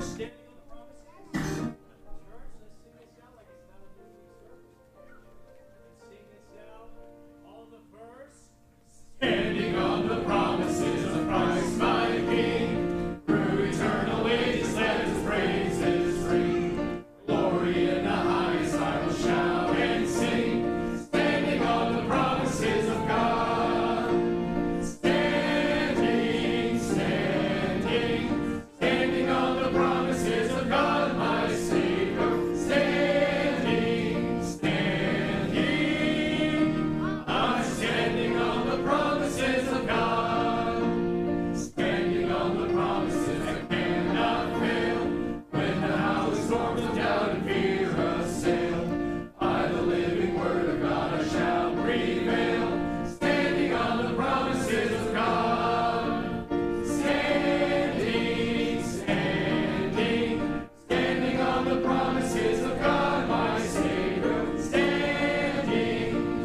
Standing on the promises of Christ my King, through eternal ages let his praises ring. Glory in the highest I will shout and sing, standing on the promises of God. Standing, standing, standing on the promises of God my Savior. Standing, standing, I'm standing on the promises of God, standing on the promises that cannot fail. When the house storms of doubt and fear assail, by the living word of God I shall prevail. Standing on the promises of God, standing, standing, standing on the promises of God my Savior. Standing,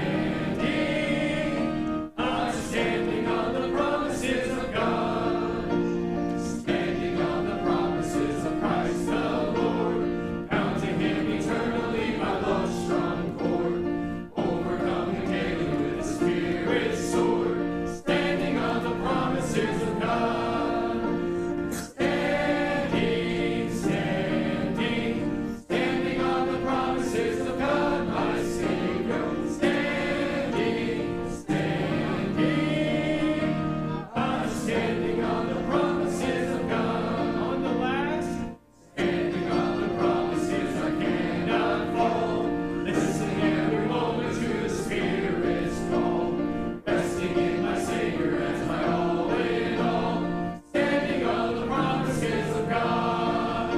standing, I'm standing on the promises of God, standing on the promises of Christ the Lord, bound to him eternally by love's strong cord, overcoming daily with the Spirit's sword, standing on the promises of God. Standing, standing, standing on the promises of God my Savior. Standing, standing, I'm standing on the promises of God. On the last, standing on the promises I cannot fall. Listening every moment to the Spirit's call, resting in my Savior as my all in all. Standing on the promises of God.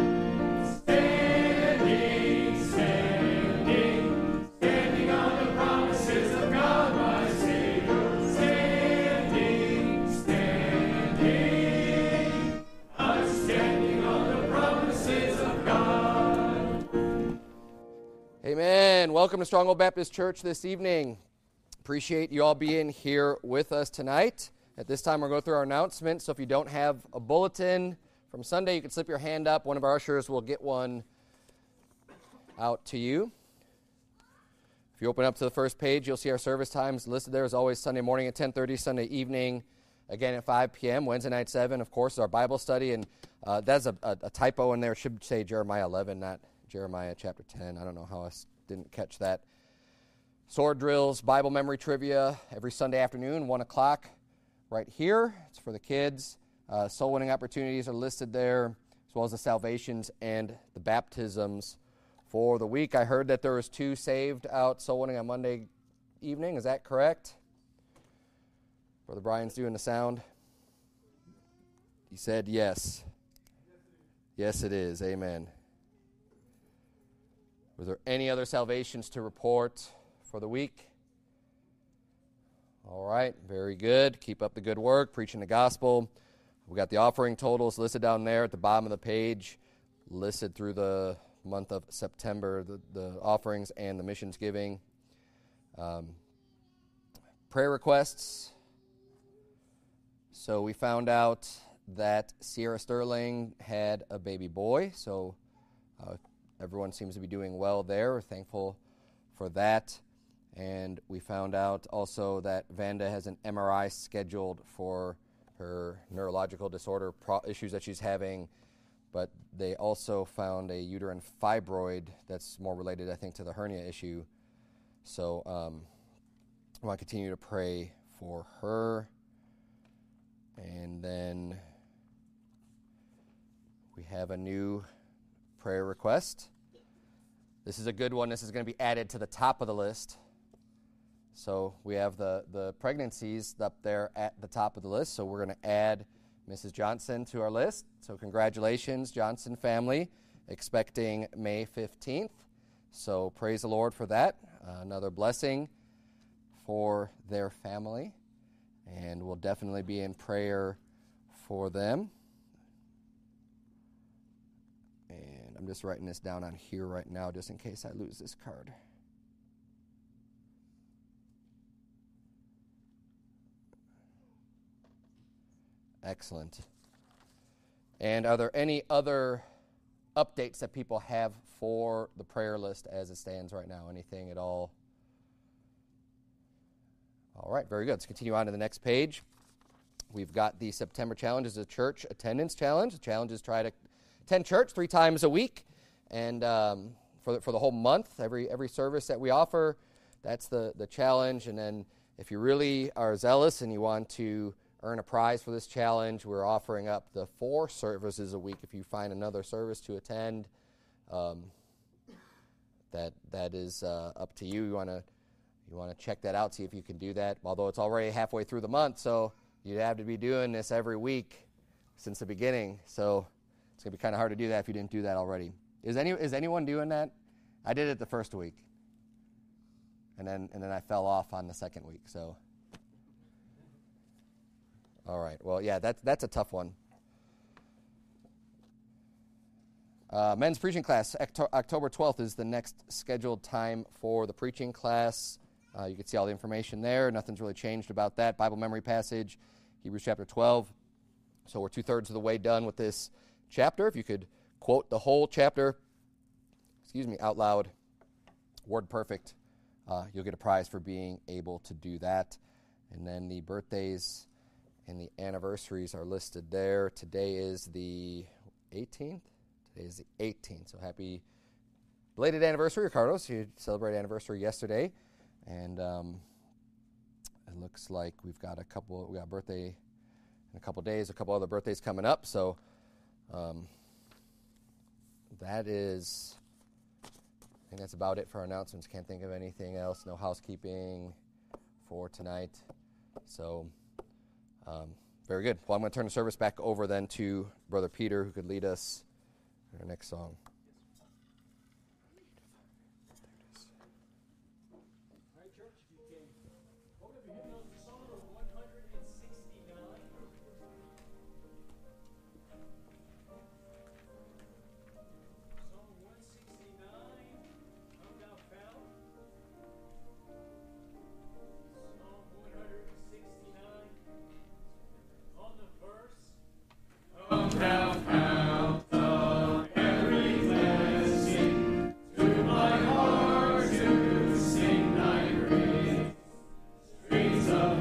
Standing, standing, standing on the promises of God my Savior. Standing, standing, I'm standing on the promises of God. Amen. Welcome to Stronghold Baptist Church this evening. Appreciate you all being here with us tonight. At this time, we're going to go through our announcements. So if you don't have a bulletin from Sunday, you can slip your hand up. One of our ushers will get one out to you. If you open up to the first page, you'll see our service times listed there as always. Sunday morning at 10:30, Sunday evening again at 5 p.m., Wednesday night 7, of course, is our Bible study. And that's a typo in there. It should say Jeremiah 11, not Jeremiah chapter 10. I don't know how I didn't catch that. Sword drills, Bible memory trivia every Sunday afternoon, 1 o'clock right here. It's for the kids. Soul winning opportunities are listed there, as well as the salvations and the baptisms for the week. I heard that there was 2 saved out soul winning on Monday evening. Is that correct? Brother Brian's doing the sound. He said yes. Yes, it is. Amen. Was there any other salvations to report for the week? All right, very good. Keep up the good work, preaching the gospel. We got the offering totals listed down there at the bottom of the page, listed through the month of September, the offerings and the missions giving. Prayer requests. So we found out that Sierra Sterling had a baby boy, so everyone seems to be doing well there. We're thankful for that. And we found out also that Vanda has an MRI scheduled for her neurological disorder issues that she's having, but they also found a uterine fibroid that's more related, I think, to the hernia issue. So I want to continue to pray for her. And then we have a new prayer request. This is a good one. This is going to be added to the top of the list. So we have the pregnancies up there at the top of the list. So we're going to add Mrs. Johnson to our list. So congratulations, Johnson family, expecting May 15th. So praise the Lord for that. Another blessing for their family. And we'll definitely be in prayer for them. And I'm just writing this down on here right now just in case I lose this card. Excellent. And are there any other updates that people have for the prayer list as it stands right now? Anything at all? All right, very good. Let's continue on to the next page. We've got the September challenge as a church attendance challenge. The challenge is try to attend church 3 times a week, and for the whole month, every service that we offer, that's the challenge. And then if you really are zealous and you want to earn a prize for this challenge, we're offering up the 4 services a week. If you find another service to attend, that is up to you. You want to check that out, see if you can do that. Although it's already halfway through the month, so you'd have to be doing this every week since the beginning. So it's going to be kind of hard to do that if you didn't do that already. Is anyone doing that? I did it the first week, and then I fell off on the second week. So, all right. Well, yeah, that's a tough one. Men's preaching class, October 12th is the next scheduled time for the preaching class. You can see all the information there. Nothing's really changed about that. Bible memory passage, Hebrews chapter 12. So we're 2/3 of the way done with this chapter. If you could quote the whole chapter, out loud, word perfect, you'll get a prize for being able to do that. And then the birthdays and the anniversaries are listed there. Today is the 18th. Today is the 18th. So happy belated anniversary, Ricardos. You celebrated anniversary yesterday. And it looks like we got a birthday in a couple days, a couple other birthdays coming up. So that is, I think that's about it for our announcements. Can't think of anything else. No housekeeping for tonight. So very good. Well, I'm going to turn the service back over then to Brother Peter, who could lead us in our next song. Streams of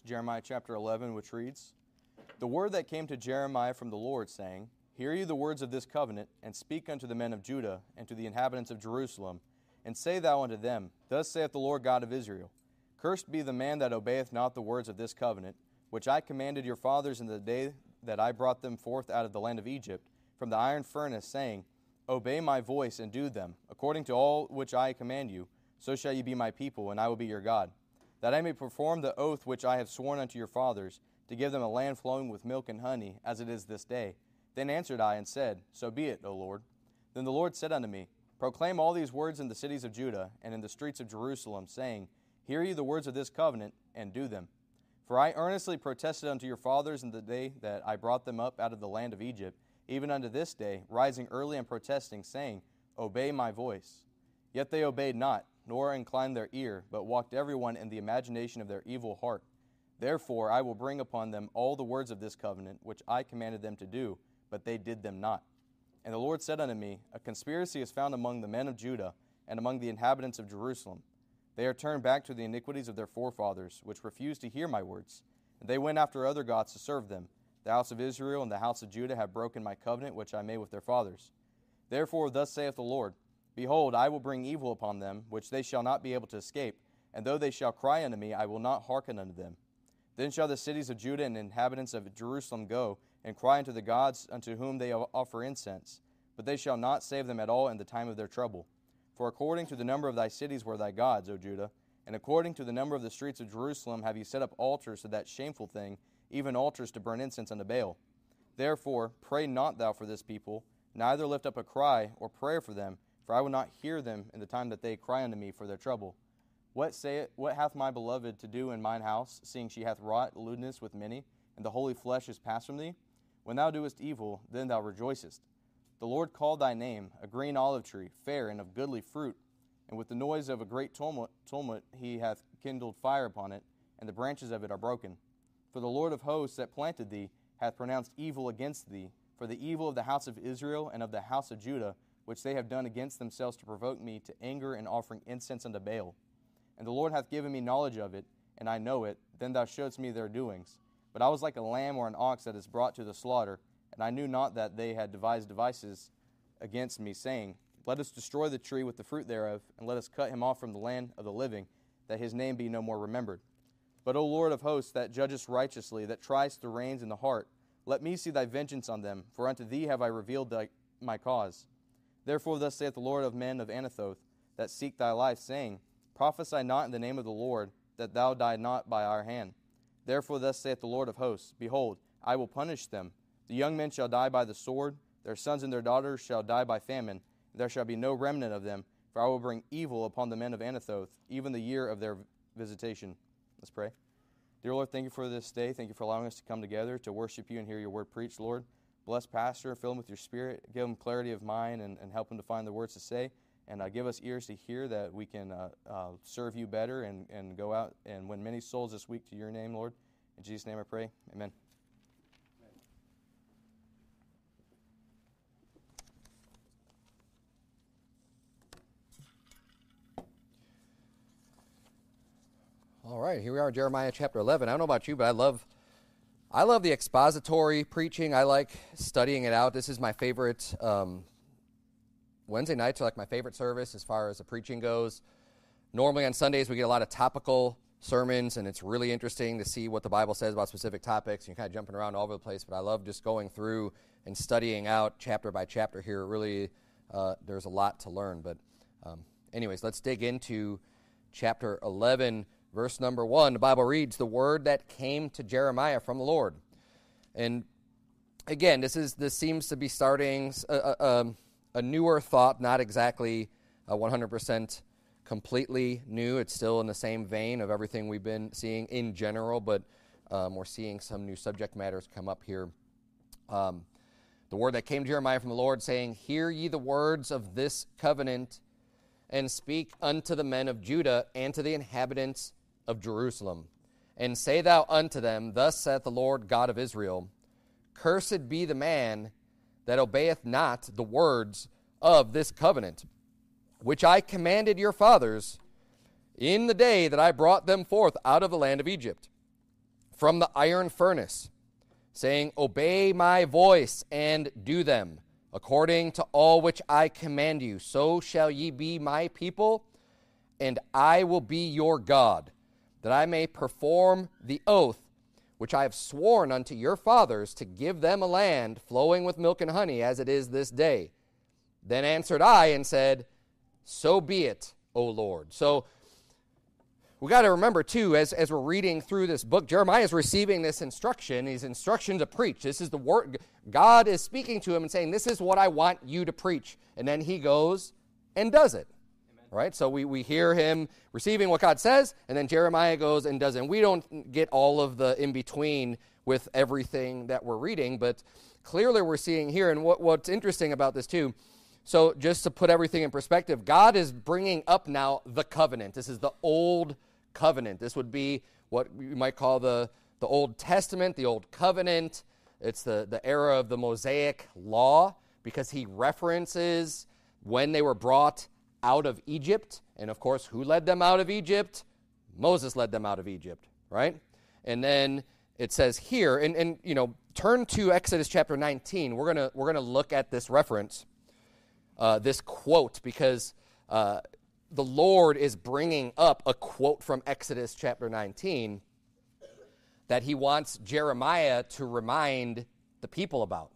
Jeremiah chapter 11, which reads, "The word that came to Jeremiah from the Lord, saying, Hear ye the words of this covenant, and speak unto the men of Judah, and to the inhabitants of Jerusalem, and say thou unto them, Thus saith the Lord God of Israel, Cursed be the man that obeyeth not the words of this covenant, which I commanded your fathers in the day that I brought them forth out of the land of Egypt, from the iron furnace, saying, Obey my voice, and do them, according to all which I command you, so shall ye be my people, and I will be your God. That I may perform the oath which I have sworn unto your fathers, to give them a land flowing with milk and honey, as it is this day. Then answered I and said, So be it, O Lord. Then the Lord said unto me, Proclaim all these words in the cities of Judah, and in the streets of Jerusalem, saying, Hear ye the words of this covenant, and do them. For I earnestly protested unto your fathers in the day that I brought them up out of the land of Egypt, even unto this day, rising early and protesting, saying, Obey my voice. Yet they obeyed not, nor inclined their ear, but walked every one in the imagination of their evil heart. Therefore I will bring upon them all the words of this covenant, which I commanded them to do, but they did them not. And the Lord said unto me, A conspiracy is found among the men of Judah, and among the inhabitants of Jerusalem. They are turned back to the iniquities of their forefathers, which refused to hear my words. And they went after other gods to serve them. The house of Israel and the house of Judah have broken my covenant which I made with their fathers. Therefore thus saith the Lord, Behold, I will bring evil upon them, which they shall not be able to escape, and though they shall cry unto me, I will not hearken unto them. Then shall the cities of Judah and inhabitants of Jerusalem go, and cry unto the gods unto whom they offer incense, but they shall not save them at all in the time of their trouble. For according to the number of thy cities were thy gods, O Judah, and according to the number of the streets of Jerusalem have ye set up altars to that shameful thing, even altars to burn incense unto Baal. Therefore pray not thou for this people, neither lift up a cry or prayer for them, for I will not hear them in the time that they cry unto me for their trouble. What hath my beloved to do in mine house, seeing she hath wrought lewdness with many, and the holy flesh is passed from thee? When thou doest evil, then thou rejoicest. The Lord called thy name, a green olive tree, fair and of goodly fruit, and with the noise of a great tumult he hath kindled fire upon it, and the branches of it are broken. For the Lord of hosts that planted thee hath pronounced evil against thee, for the evil of the house of Israel and of the house of Judah, which they have done against themselves to provoke me to anger in offering incense unto Baal. And the Lord hath given me knowledge of it, and I know it. Then thou showedst me their doings. But I was like a lamb or an ox that is brought to the slaughter, and I knew not that they had devised devices against me, saying, Let us destroy the tree with the fruit thereof, and let us cut him off from the land of the living, that his name be no more remembered. But, O Lord of hosts, that judgest righteously, that triest the reins in the heart, let me see thy vengeance on them, for unto thee have I revealed my cause. Therefore thus saith the Lord of men of Anathoth, that seek thy life, saying, Prophesy not in the name of the Lord, that thou die not by our hand. Therefore thus saith the Lord of hosts, Behold, I will punish them. The young men shall die by the sword, their sons and their daughters shall die by famine, and there shall be no remnant of them, for I will bring evil upon the men of Anathoth, even the year of their visitation. Let's pray. Dear Lord, thank you for this day. Thank you for allowing us to come together to worship you and hear your word preached, Lord. Bless Pastor, fill him with your spirit, give him clarity of mind, and help him to find the words to say. And give us ears to hear that we can serve you better and go out and win many souls this week to your name, Lord. In Jesus' name I pray. Amen. All right, here we are in Jeremiah chapter 11. I don't know about you, but I love the expository preaching. I like studying it out. This is my favorite. Wednesday nights are like my favorite service as far as the preaching goes. Normally on Sundays we get a lot of topical sermons, and it's really interesting to see what the Bible says about specific topics. You're kind of jumping around all over the place, but I love just going through and studying out chapter by chapter here. Really, there's a lot to learn. But anyways, let's dig into chapter 11, verse number 1. The Bible reads, The word that came to Jeremiah from the Lord. And again, this seems to be starting a newer thought, not exactly 100% completely new. It's still in the same vein of everything we've been seeing in general, but we're seeing some new subject matters come up here. The word that came to Jeremiah from the Lord, saying, Hear ye the words of this covenant, and speak unto the men of Judah and to the inhabitants of Jerusalem. And say thou unto them, Thus saith the Lord God of Israel, Cursed be the man that obeyeth not the words of this covenant, which I commanded your fathers in the day that I brought them forth out of the land of Egypt, from the iron furnace, saying, Obey my voice and do them, according to all which I command you. So shall ye be my people, and I will be your God, that I may perform the oath which I have sworn unto your fathers to give them a land flowing with milk and honey, as it is this day. Then answered I and said, So be it, O Lord. So we got to remember, too, as we're reading through this book, Jeremiah is receiving this instruction, these instructions to preach. This is the word. God is speaking to him and saying, this is what I want you to preach. And then he goes and does it. Right? So we hear him receiving what God says, and then Jeremiah goes and does it. And we don't get all of the in-between with everything that we're reading, but clearly we're seeing here, and what's interesting about this too, so just to put everything in perspective, God is bringing up now the covenant. This is the old covenant. This would be what you might call the Old Testament, the Old Covenant. It's the era of the Mosaic Law, because he references when they were brought out of Egypt. And of course, who led them out of Egypt? Moses led them out of Egypt, right? And then it says here, and you know, turn to Exodus chapter 19. We're gonna look at this reference, this quote, because the Lord is bringing up a quote from Exodus chapter 19 that he wants Jeremiah to remind the people about.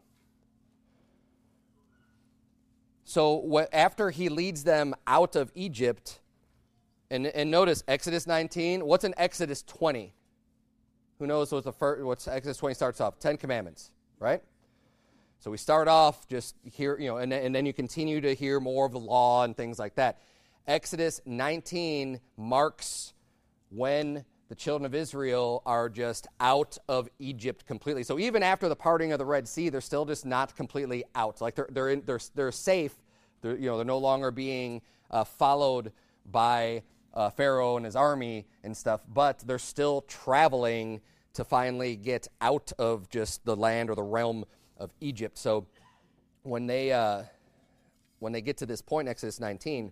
So after he leads them out of Egypt, and notice Exodus 19, what's in Exodus 20? Who knows what's Exodus 20 starts off? 10 Commandments, right? So we start off just here, you know, and then you continue to hear more of the law and things like that. Exodus 19 marks when the children of Israel are just out of Egypt completely. So even after the parting of the Red Sea, they're still just not completely out. Like they're safe. They're no longer being followed by Pharaoh and his army and stuff, but they're still traveling to finally get out of just the land or the realm of Egypt. So when they get to this point, Exodus 19,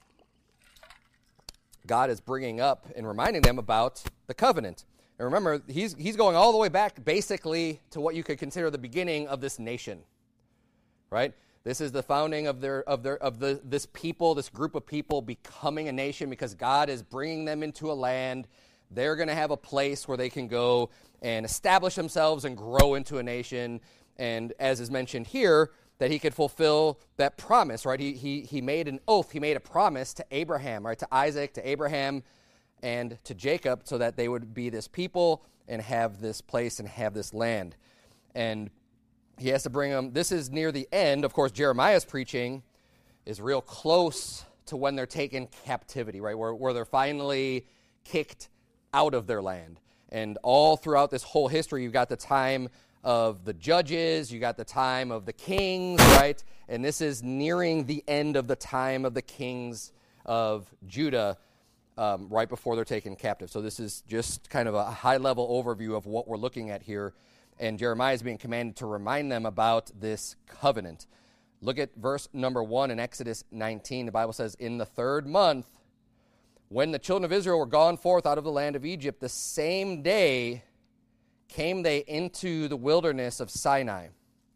God is bringing up and reminding them about the covenant. And remember, he's going all the way back basically to what you could consider the beginning of this nation, right? This is the founding of this people, this group of people becoming a nation, because God is bringing them into a land. They're going to have a place where they can go and establish themselves and grow into a nation. And as is mentioned here, that he could fulfill that promise, right? He made an oath. He made a promise to Abraham, right? To Isaac, to Abraham, and to Jacob, so that they would be this people and have this place and have this land. And he has to bring them. This is near the end. Of course, Jeremiah's preaching is real close to when they're taken captivity, right? Where they're finally kicked out of their land. And all throughout this whole history, you've got the time of the judges, you got the time of the kings, right? And this is nearing the end of the time of the kings of Judah, right before they're taken captive. So this is just kind of a high-level overview of what we're looking at here. And Jeremiah is being commanded to remind them about this covenant. Look at verse number 1 in Exodus 19. The Bible says, In the 3rd month, when the children of Israel were gone forth out of the land of Egypt, the same day came they into the wilderness of Sinai.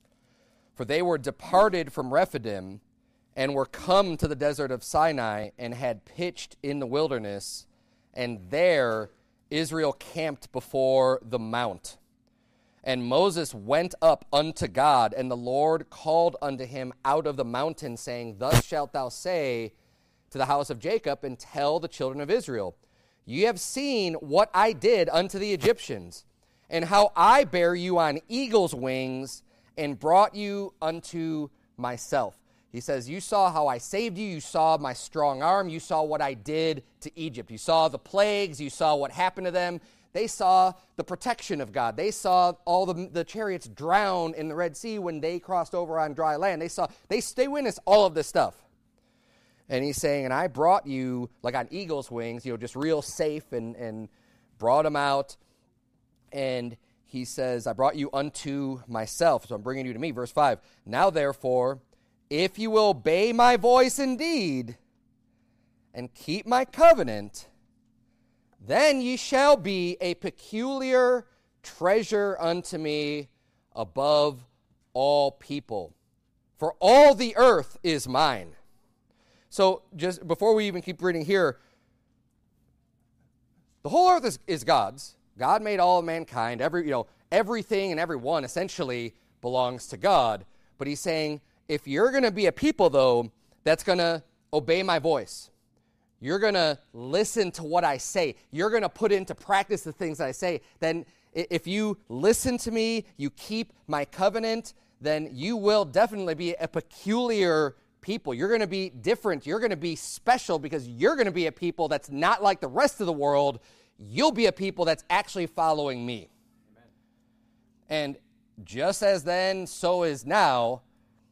For they were departed from Rephidim, and were come to the desert of Sinai, and had pitched in the wilderness, and there Israel camped before the mount. And Moses went up unto God, and the Lord called unto him out of the mountain, saying, Thus shalt thou say to the house of Jacob, and tell the children of Israel, Ye have seen what I did unto the Egyptians, and how I bare you on eagle's wings, and brought you unto myself. He says, you saw how I saved you. You saw my strong arm. You saw what I did to Egypt. You saw the plagues. You saw what happened to them. They saw the protection of God. They saw all the chariots drown in the Red Sea when they crossed over on dry land. They witnessed all of this stuff. And he's saying, and I brought you like on eagle's wings, just real safe, and brought them out. And he says, I brought you unto myself, so I'm bringing you to me. Verse 5, Now therefore, if you will obey my voice indeed, and keep my covenant, then ye shall be a peculiar treasure unto me above all people. For all the earth is mine. So just before we even keep reading here, the whole earth is God's. God made all of mankind. Everything and everyone essentially belongs to God. But he's saying, if you're going to be a people, though, that's going to obey my voice, you're going to listen to what I say, you're going to put into practice the things I say, then if you listen to me, you keep my covenant, then you will definitely be a peculiar people. You're going to be different. You're going to be special because you're going to be a people that's not like the rest of the world. You'll be a people that's actually following me. Amen. And just as then, so is now,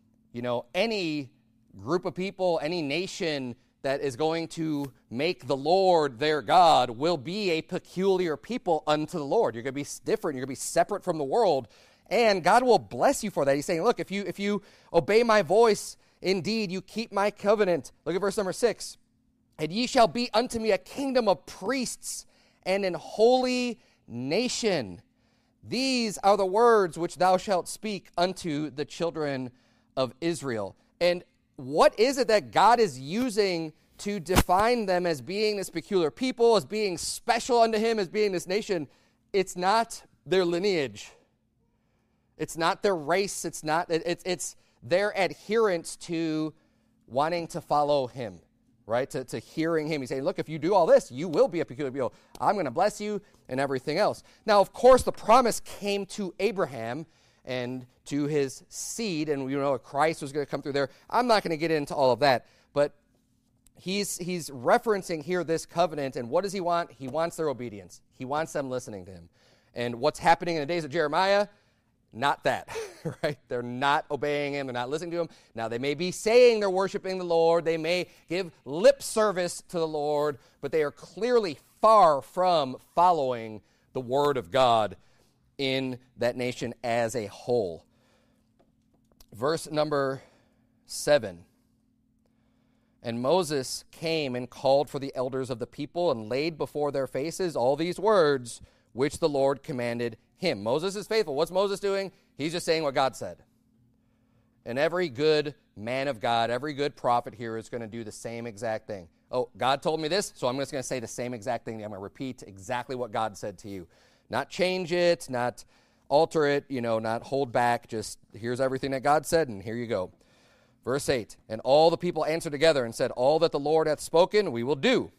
any group of people, any nation that is going to make the Lord their God will be a peculiar people unto the Lord. You're going to be different. You're going to be separate from the world. And God will bless you for that. He's saying, look, if you obey my voice, indeed you keep my covenant. Look at verse number 6. And ye shall be unto me a kingdom of priests and an holy nation. These are the words which thou shalt speak unto the children of Israel. And what is it that God is using to define them as being this peculiar people, as being special unto him, as being this nation? It's not their lineage. It's not their race. It's their adherence to wanting to follow him, right? To hearing him. He's saying, look, if you do all this, you will be a peculiar people. I'm going to bless you and everything else. Now, of course, the promise came to Abraham and to his seed, and Christ was going to come through there. I'm not going to get into all of that, but he's referencing here this covenant, and what does he want? He wants their obedience. He wants them listening to him. And what's happening in the days of Jeremiah? Not that, right? They're not obeying him. They're not listening to him. Now, they may be saying they're worshiping the Lord. They may give lip service to the Lord, but they are clearly far from following the word of God in that nation as a whole. Verse number 7. And Moses came and called for the elders of the people and laid before their faces all these words which the Lord commanded him. Moses is faithful. What's Moses doing? He's just saying what God said. And every good man of God, every good prophet here is going to do the same exact thing. Oh, God told me this, so I'm just going to say the same exact thing. I'm going to repeat exactly what God said to you. Not change it, not alter it, not hold back. Just here's everything that God said, and here you go. Verse 8, and all the people answered together and said, all that the Lord hath spoken, we will do.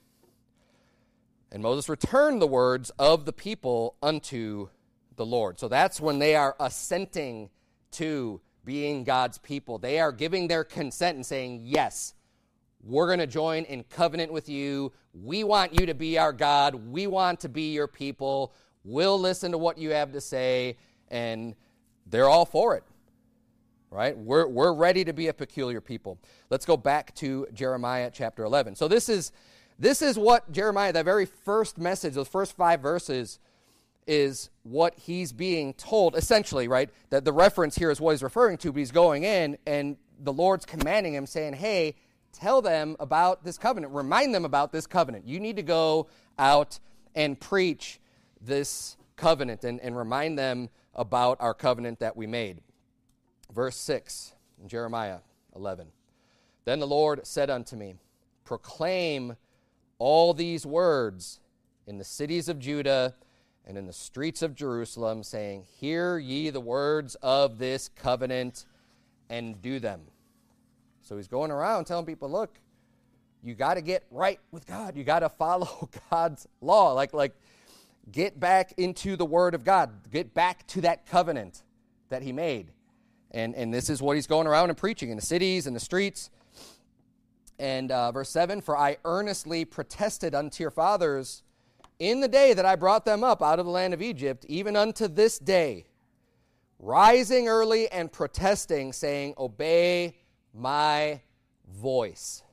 And Moses returned the words of the people unto the Lord. So that's when they are assenting to being God's people. They are giving their consent and saying, yes, we're going to join in covenant with you. We want you to be our God. We want to be your people. We'll listen to what you have to say. And they're all for it, right? We're ready to be a peculiar people. Let's go back to Jeremiah chapter 11. So this is what Jeremiah, that very first message, those first 5 verses, is what he's being told, essentially, right? That the reference here is what he's referring to, but he's going in, and the Lord's commanding him, saying, hey, tell them about this covenant. Remind them about this covenant. You need to go out and preach this covenant and remind them about our covenant that we made. Verse 6 in Jeremiah 11. Then the Lord said unto me, proclaim all these words in the cities of Judah and in the streets of Jerusalem, saying, hear ye the words of this covenant and do them. So he's going around telling people, look, you got to get right with God. You got to follow God's law. Like get back into the word of God. Get back to that covenant that he made. And this is what he's going around and preaching in the cities and the streets. And verse 7, for I earnestly protested unto your fathers in the day that I brought them up out of the land of Egypt, even unto this day, rising early and protesting, saying, obey my voice.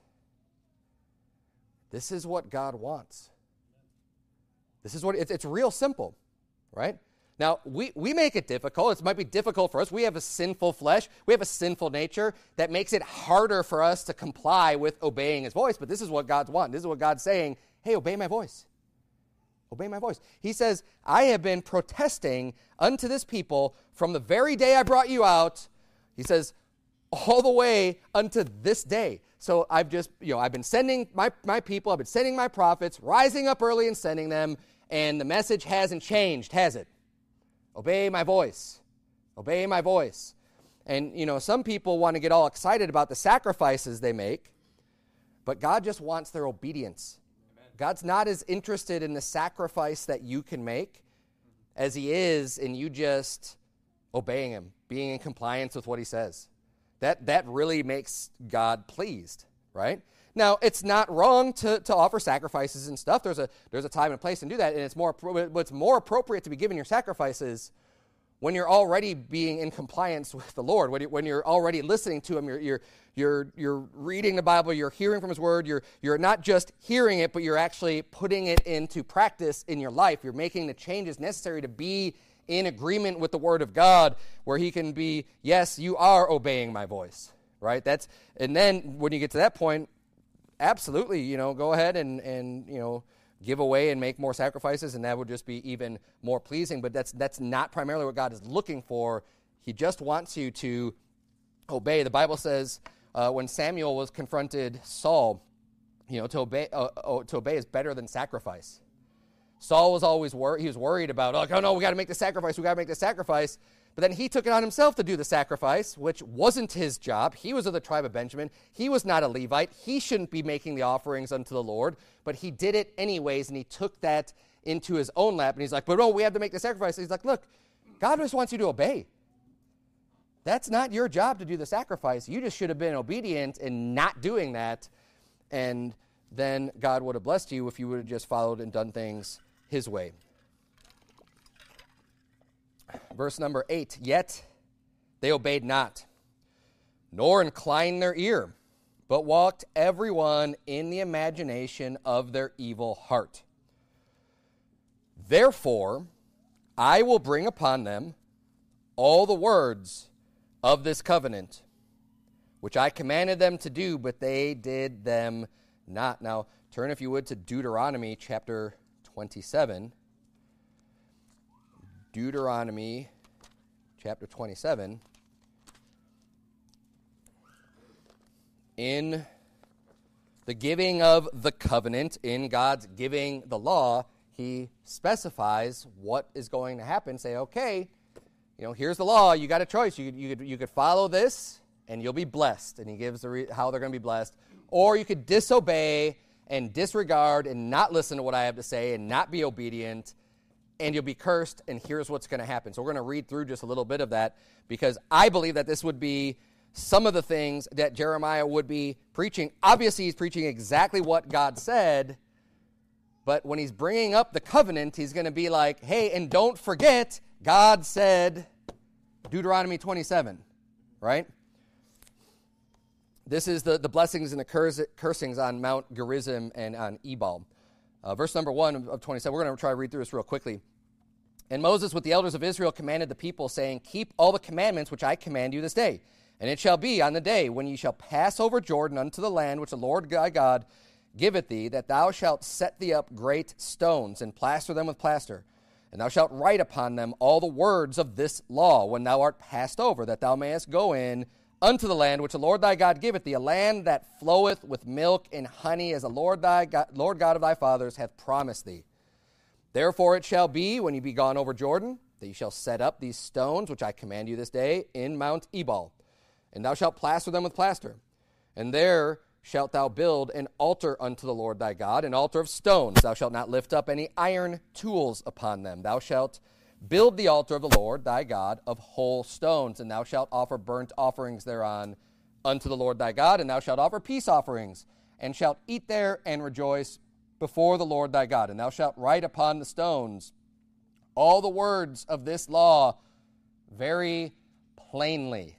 This is what God wants. This is what it's real simple, right? Now, we make it difficult. It might be difficult for us. We have a sinful flesh. We have a sinful nature that makes it harder for us to comply with obeying his voice. But this is what God's wanting. This is what God's saying, hey, obey my voice. Obey my voice. He says, I have been protesting unto this people from the very day I brought you out. He says, all the way unto this day. So I've just, I've been sending my people, I've been sending my prophets, rising up early and sending them, and the message hasn't changed, has it? Obey my voice. Obey my voice. And, some people want to get all excited about the sacrifices they make, but God just wants their obedience. Amen. God's not as interested in the sacrifice that you can make as he is in you just obeying him, being in compliance with what he says. That really makes God pleased, right? Now, it's not wrong to offer sacrifices and stuff. There's a time and a place to do that, and it's more appropriate to be giving your sacrifices when you're already being in compliance with the Lord, when you're already listening to him, you're reading the Bible, you're hearing from his word, you're not just hearing it, but you're actually putting it into practice in your life. You're making the changes necessary to be in agreement with the word of God, where he can be, yes, you are obeying my voice, right? And then when you get to that point, absolutely, go ahead and give away and make more sacrifices, and that would just be even more pleasing. But that's not primarily what God is looking for. He just wants you to obey. The Bible says when Samuel was confronted Saul, to obey is better than sacrifice. Saul was always worried. He was worried about, oh no, we got to make the sacrifice. We got to make the sacrifice. But then he took it on himself to do the sacrifice, which wasn't his job. He was of the tribe of Benjamin. He was not a Levite. He shouldn't be making the offerings unto the Lord, but he did it anyways, and he took that into his own lap, and he's like, but no, we have to make the sacrifice. And he's like, look, God just wants you to obey. That's not your job to do the sacrifice. You just should have been obedient in not doing that, and then God would have blessed you if you would have just followed and done things his way. Verse number 8, yet they obeyed not, nor inclined their ear, but walked every one in the imagination of their evil heart. Therefore, I will bring upon them all the words of this covenant, which I commanded them to do, but they did them not. Now, turn, if you would, to Deuteronomy chapter 27. Deuteronomy chapter 27. In the giving of the covenant, in God's giving the law, he specifies what is going to happen. Say, okay, here's the law. You got a choice. You could follow this, and you'll be blessed. And he gives how they're going to be blessed. Or you could disobey and disregard and not listen to what I have to say and not be obedient, and you'll be cursed, and here's what's going to happen. So we're going to read through just a little bit of that, because I believe that this would be some of the things that Jeremiah would be preaching. Obviously, he's preaching exactly what God said, but when he's bringing up the covenant, he's going to be like, hey, and don't forget, God said, Deuteronomy 27, right? This is the blessings and the cursings on Mount Gerizim and on Ebal. Verse number 1 of 27, we're going to try to read through this real quickly. And Moses with the elders of Israel commanded the people, saying, keep all the commandments which I command you this day. And it shall be on the day when ye shall pass over Jordan unto the land which the Lord thy God giveth thee, that thou shalt set thee up great stones, and plaster them with plaster. And thou shalt write upon them all the words of this law when thou art passed over, that thou mayest go in unto the land which the Lord thy God giveth thee, a land that floweth with milk and honey, as the Lord God of thy fathers hath promised thee. Therefore it shall be, when ye be gone over Jordan, that ye shall set up these stones, which I command you this day, in Mount Ebal. And thou shalt plaster them with plaster. And there shalt thou build an altar unto the Lord thy God, an altar of stones. Thou shalt not lift up any iron tools upon them. Thou shalt build the altar of the Lord thy God of whole stones, and thou shalt offer burnt offerings thereon unto the Lord thy God, and thou shalt offer peace offerings, and shalt eat there and rejoice before the Lord thy God. And thou shalt write upon the stones all the words of this law very plainly.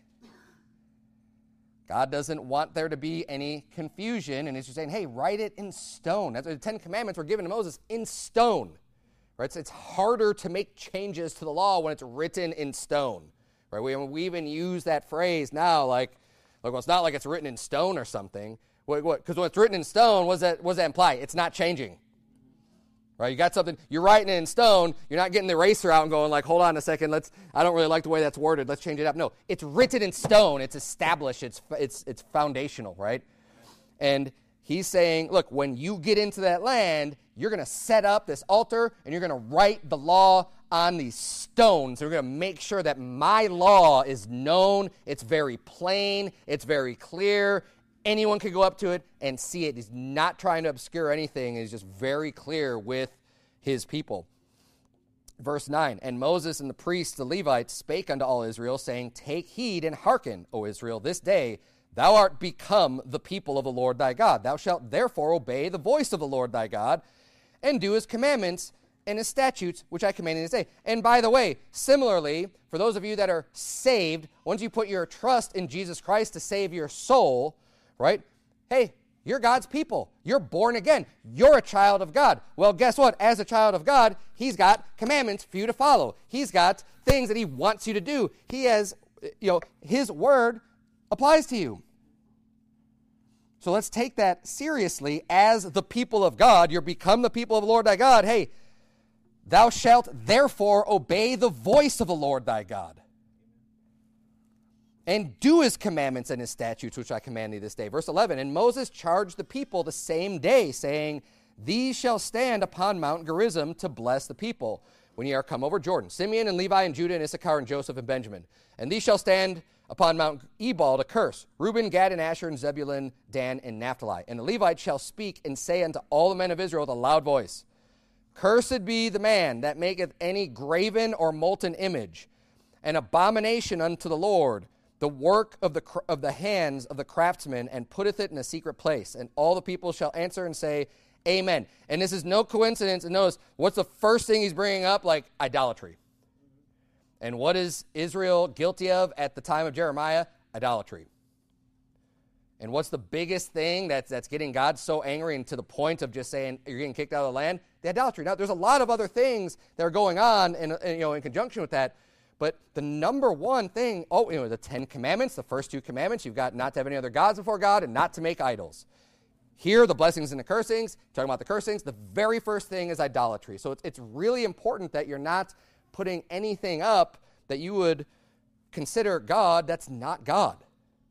God doesn't want there to be any confusion, and he's just saying, hey, write it in stone. That's the Ten Commandments were given to Moses in stone. Right? So it's harder to make changes to the law when it's written in stone. Right? We even use that phrase now, like, well, it's not like it's written in stone or something. Because when it's written in stone, what does that imply? It's not changing. Right? You got something, you're writing it in stone, you're not getting the eraser out and going like, hold on a second, I don't really like the way that's worded, let's change it up. No, it's written in stone, it's established, it's foundational, right? And he's saying, look, when you get into that land, you're going to set up this altar and you're going to write the law on these stones. We're going to make sure that my law is known, it's very plain, it's very clear. Anyone can go up to it and see it. He's not trying to obscure anything. He's just very clear with his people. Verse 9, and Moses and the priests, the Levites, spake unto all Israel, saying, take heed and hearken, O Israel, this day thou art become the people of the Lord thy God. Thou shalt therefore obey the voice of the Lord thy God, and do his commandments and his statutes, which I command thee this day. And by the way, similarly, for those of you that are saved, once you put your trust in Jesus Christ to save your soul, right? Hey, you're God's people. You're born again. You're a child of God. Well, guess what? As a child of God, he's got commandments for you to follow. He's got things that he wants you to do. He has, his word applies to you. So let's take that seriously as the people of God. You're become the people of the Lord thy God. Hey, thou shalt therefore obey the voice of the Lord thy God, and do his commandments and his statutes, which I command thee this day. Verse 11, and Moses charged the people the same day, saying, these shall stand upon Mount Gerizim to bless the people, when ye are come over Jordan, Simeon and Levi and Judah and Issachar and Joseph and Benjamin. And these shall stand upon Mount Ebal to curse, Reuben, Gad, and Asher, and Zebulun, Dan, and Naphtali. And the Levites shall speak and say unto all the men of Israel with a loud voice, cursed be the man that maketh any graven or molten image, an abomination unto the Lord, the work of the hands of the craftsman, and putteth it in a secret place. And all the people shall answer and say, amen. And this is no coincidence. And notice, what's the first thing he's bringing up? Like idolatry. And what is Israel guilty of at the time of Jeremiah? Idolatry. And what's the biggest thing that's getting God so angry and to the point of just saying you're getting kicked out of the land? The idolatry. Now, there's a lot of other things that are going on in conjunction with that. But the number one thing, the 10 commandments, the first 2 commandments, you've got not to have any other gods before God and not to make idols. Here, the blessings and the cursings, talking about the cursings, the very first thing is idolatry. So it's really important that you're not putting anything up that you would consider God that's not God.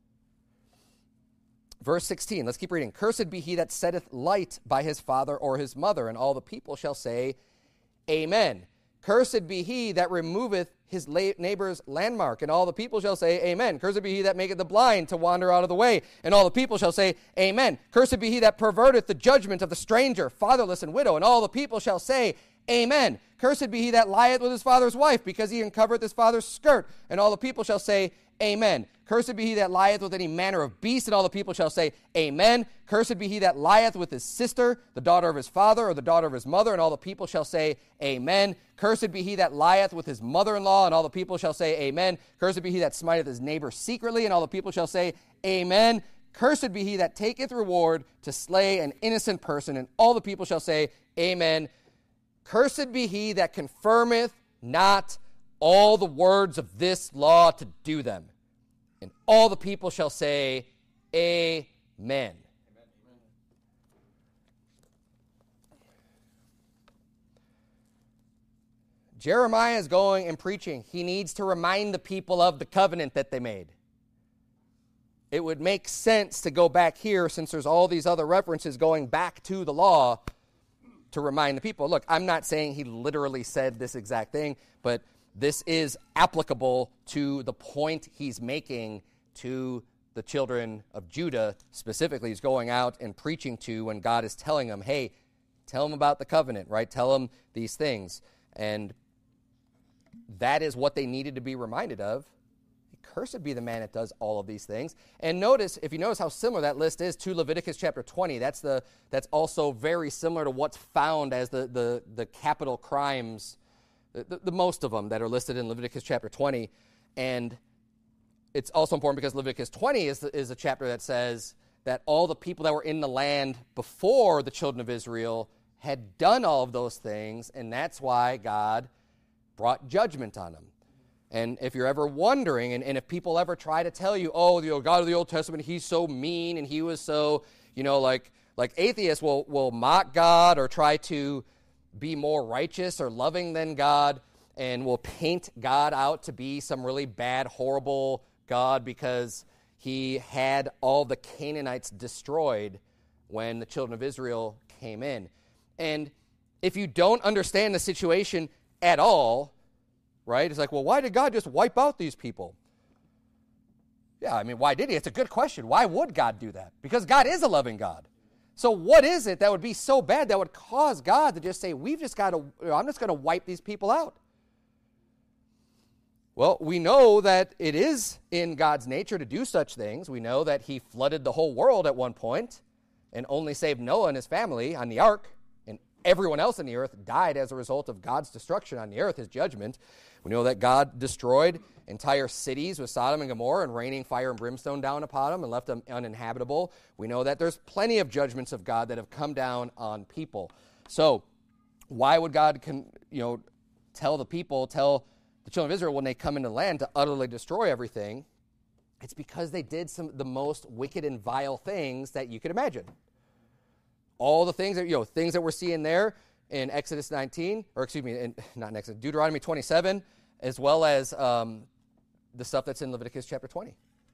Verse 16, let's keep reading. Cursed be he that setteth light by his father or his mother, and all the people shall say, amen. Cursed be he that removeth his neighbor's landmark, and all the people shall say, amen. Cursed be he that maketh the blind to wander out of the way, and all the people shall say, amen. Cursed be he that perverteth the judgment of the stranger, fatherless, and widow, and all the people shall say, amen. Cursed be he that lieth with his father's wife, because he uncovereth his father's skirt, and all the people shall say, amen. Cursed be he that lieth with any manner of beast, and all the people shall say, amen. Cursed be he that lieth with his sister, the daughter of his father, or the daughter of his mother, and all the people shall say, amen. Cursed be he that lieth with his mother-in-law, and all the people shall say, amen. Cursed be he that smiteth his neighbor secretly, and all the people shall say, amen. Cursed be he that taketh reward to slay an innocent person, and all the people shall say, amen. Cursed be he that confirmeth not all the words of this law to do them. And all the people shall say, amen. Jeremiah is going and preaching. He needs to remind the people of the covenant that they made. It would make sense to go back here, since there's all these other references going back to the law, to remind the people. Look, I'm not saying he literally said this exact thing, but this is applicable to the point he's making to the children of Judah. Specifically, he's going out and preaching to when God is telling them, hey, tell them about the covenant, right? Tell them these things. And that is what they needed to be reminded of. Cursed be the man that does all of these things. And notice, if you notice how similar that list is to Leviticus chapter 20, that's also very similar to what's found as the capital crimes, the most of them that are listed in Leviticus chapter 20. And it's also important because Leviticus 20 is a chapter that says that all the people that were in the land before the children of Israel had done all of those things, and that's why God brought judgment on them. And if you're ever wondering, and if people ever try to tell you, oh, the God of the Old Testament, he's so mean, and he was so, like atheists will mock God or try to be more righteous or loving than God and will paint God out to be some really bad, horrible God because he had all the Canaanites destroyed when the children of Israel came in. And if you don't understand the situation at all, right, it's like, well, why did God just wipe out these people? Yeah, I mean, why did he? It's a good question. Why would God do that? Because God is a loving God. So what is it that would be so bad that would cause God to just say, I'm just going to wipe these people out? Well, we know that it is in God's nature to do such things. We know that he flooded the whole world at one point and only saved Noah and his family on the ark, and everyone else on the earth died as a result of God's destruction on the earth, his judgment. We know that God destroyed entire cities with Sodom and Gomorrah and raining fire and brimstone down upon them and left them uninhabitable. We know that there's plenty of judgments of God that have come down on people. So why would God tell the children of Israel when they come into the land to utterly destroy everything? It's because they did the most wicked and vile things that you could imagine. All the things that we're seeing there in Exodus 19, not in Exodus, Deuteronomy 27, as well as the stuff that's in Leviticus chapter 20.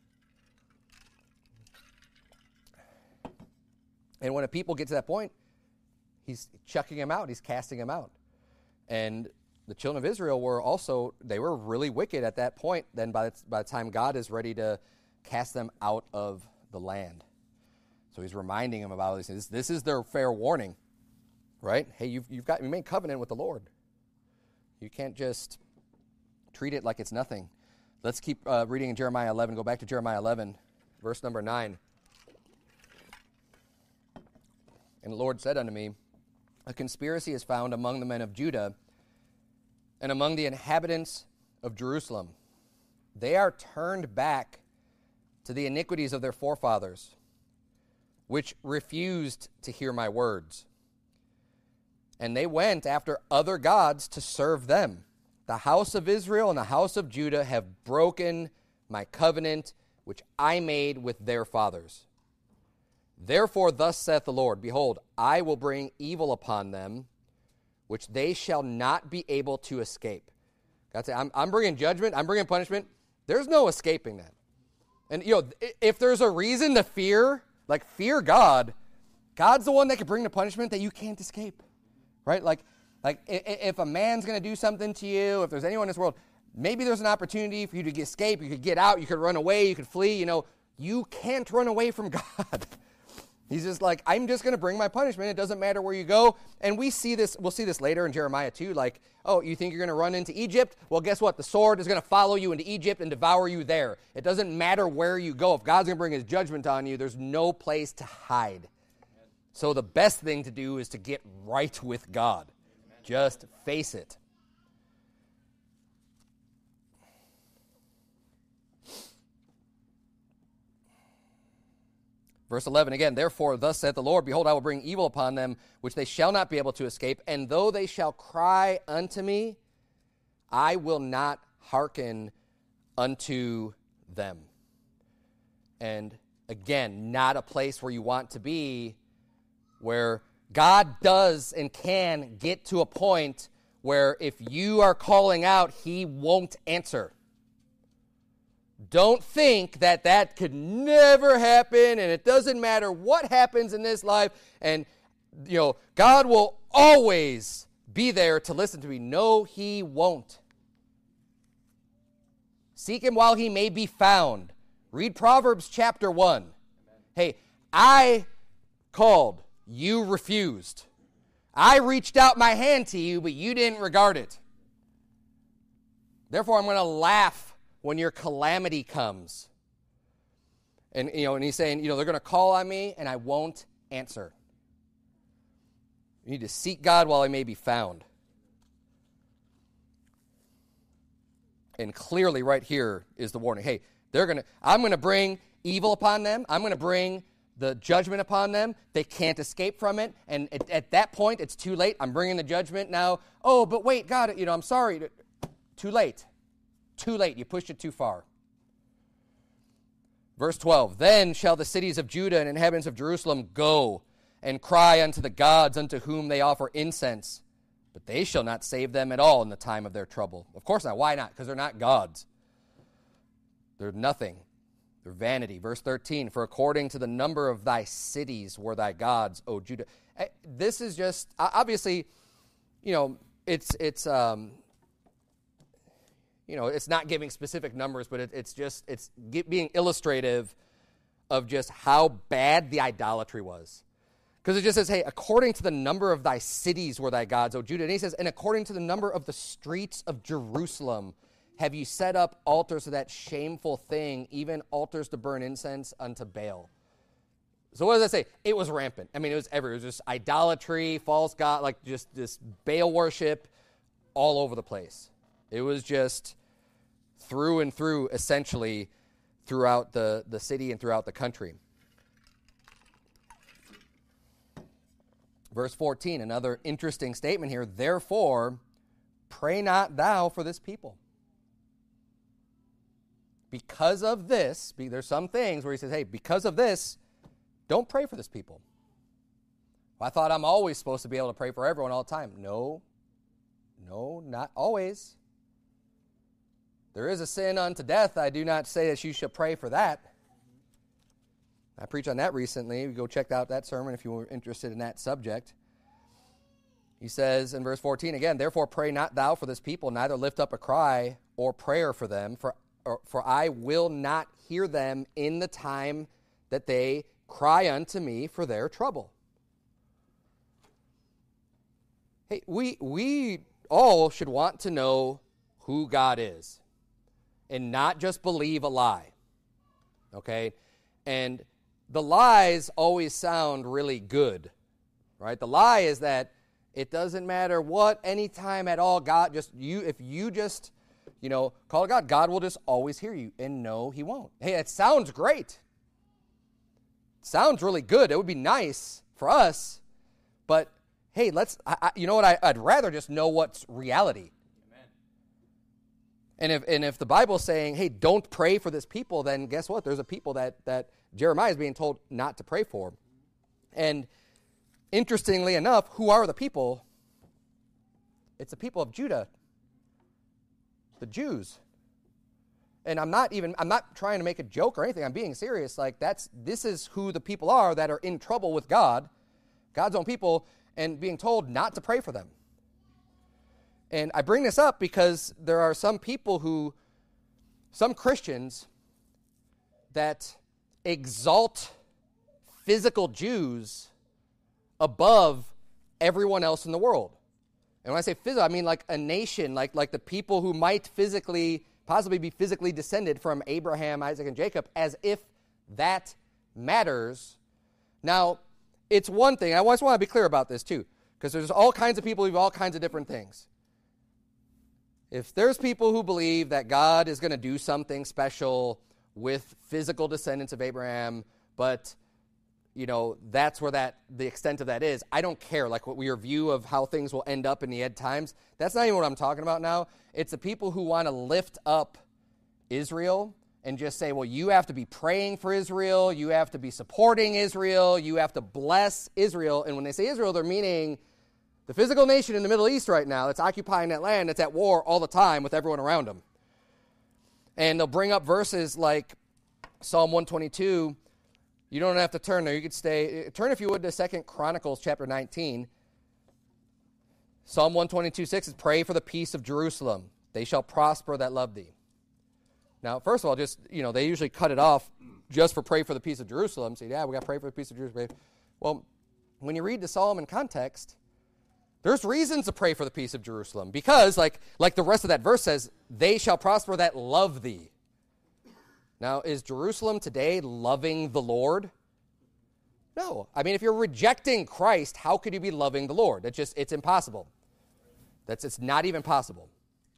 And when a people get to that point, he's chucking them out, he's casting them out. And the children of Israel they were really wicked at that point. Then by the time God is ready to cast them out of the land. So he's reminding them about these things. This is their fair warning, right? Hey, you made covenant with the Lord. You can't just treat it like it's nothing. Let's keep reading in Jeremiah 11. Go back to Jeremiah 11, verse number 9. And the Lord said unto me, a conspiracy is found among the men of Judah and among the inhabitants of Jerusalem. They are turned back to the iniquities of their forefathers, which refused to hear my words. And they went after other gods to serve them. The house of Israel and the house of Judah have broken my covenant, which I made with their fathers. Therefore, thus saith the Lord, behold, I will bring evil upon them, which they shall not be able to escape. God said, I'm bringing judgment, I'm bringing punishment. There's no escaping that. And, if there's a reason to fear God, God's the one that can bring the punishment that you can't escape, right? Like if a man's going to do something to you, if there's anyone in this world, maybe there's an opportunity for you to escape. You could get out, you could run away, you could flee. You can't run away from God. He's just like, I'm just going to bring my punishment. It doesn't matter where you go. And we'll see this later in Jeremiah too. Like, oh, you think you're going to run into Egypt? Well, guess what? The sword is going to follow you into Egypt and devour you there. It doesn't matter where you go. If God's going to bring his judgment on you, there's no place to hide. So the best thing to do is to get right with God. Just face it. Verse 11 again, therefore, thus saith the Lord, behold, I will bring evil upon them, which they shall not be able to escape. And though they shall cry unto me, I will not hearken unto them. And again, not a place where you want to be, where God does and can get to a point where if you are calling out, he won't answer. Don't think that could never happen, and it doesn't matter what happens in this life, and God will always be there to listen to me. No, he won't. Seek him while he may be found. Read Proverbs chapter 1. Amen. Hey, I called, you refused. I reached out my hand to you, but you didn't regard it. Therefore, I'm going to laugh when your calamity comes. And he's saying, they're going to call on me and I won't answer. You need to seek God while he may be found. And clearly right here is the warning. Hey, I'm going to bring evil upon them. I'm going to bring the judgment upon them. They can't escape from it. And at that point, it's too late. I'm bringing the judgment now. Oh, but wait, God, I'm sorry. Too late. Too late. You pushed it too far. Verse 12, then shall the cities of Judah and inhabitants of Jerusalem go and cry unto the gods unto whom they offer incense, but they shall not save them at all in the time of their trouble. Of course not. Why not? Because they're not gods. They're nothing. They're vanity. Verse 13, for according to the number of thy cities were thy gods, O Judah. This is just, obviously, it's not giving specific numbers, but it's being illustrative of just how bad the idolatry was. Because it just says, hey, according to the number of thy cities were thy gods, O Judah. And he says, and according to the number of the streets of Jerusalem have you set up altars to that shameful thing, even altars to burn incense unto Baal. So what does that say? It was rampant. I mean, it was everywhere. It was just idolatry, false god, like just this Baal worship all over the place. It was just through and through, essentially, throughout the city and throughout the country. Verse 14, another interesting statement here. Therefore, pray not thou for this people. Because of this, there's some things where he says, hey, because of this, don't pray for this people. Well, I thought I'm always supposed to be able to pray for everyone all the time. No, not always. There is a sin unto death. I do not say that you should pray for that. I preached on that recently. You go check out that sermon if you were interested in that subject. He says in verse 14 again, therefore pray not thou for this people, neither lift up a cry or prayer for them, for I will not hear them in the time that they cry unto me for their trouble. Hey, we all should want to know who God is and not just believe a lie, okay? And the lies always sound really good, right? The lie is that it doesn't matter what, anytime at all, God if you just call God, God will just always hear you. And no, he won't. Hey, it sounds great. It sounds really good. It would be nice for us, but hey, I'd rather just know what's reality. Amen. And if the Bible's saying, hey, don't pray for this people, then guess what? There's a people that Jeremiah is being told not to pray for. And interestingly enough, who are the people? It's the people of Judah, the Jews. And I'm not trying to make a joke or anything. I'm being serious. This is who the people are that are in trouble with God, God's own people, and being told not to pray for them. And I bring this up because there are some Christians that exalt physical Jews above everyone else in the world. And when I say physical, I mean like a nation, like the people who might possibly be physically descended from Abraham, Isaac, and Jacob, as if that matters. Now, it's one thing. I just want to be clear about this too, because there's all kinds of people who do all kinds of different things. If there's people who believe that God is going to do something special with physical descendants of Abraham, but that's where the extent of that is. I don't care, what your view of how things will end up in the end times. That's not even what I'm talking about now. It's the people who want to lift up Israel and just say, well, you have to be praying for Israel, you have to be supporting Israel, you have to bless Israel. And when they say Israel, they're meaning the physical nation in the Middle East right now that's occupying that land, that's at war all the time with everyone around them. And they'll bring up verses like Psalm 122. You don't have to turn there. You could turn, if you would, to 2 Chronicles chapter 19. Psalm 122:6 is, pray for the peace of Jerusalem. They shall prosper that love thee. Now, first of all, they usually cut it off just for pray for the peace of Jerusalem. Say, yeah, we got to pray for the peace of Jerusalem. Well, when you read the psalm in context, there's reasons to pray for the peace of Jerusalem. Because, like the rest of that verse says, they shall prosper that love thee. Now, is Jerusalem today loving the Lord? No. I mean, if you're rejecting Christ, how could you be loving the Lord? It's impossible. It's not even possible.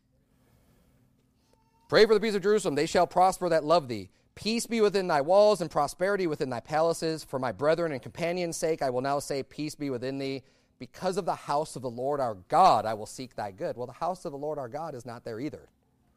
Pray for the peace of Jerusalem. They shall prosper that love thee. Peace be within thy walls and prosperity within thy palaces. For my brethren and companions' sake, I will now say, peace be within thee. Because of the house of the Lord our God, I will seek thy good. Well, the house of the Lord our God is not there either.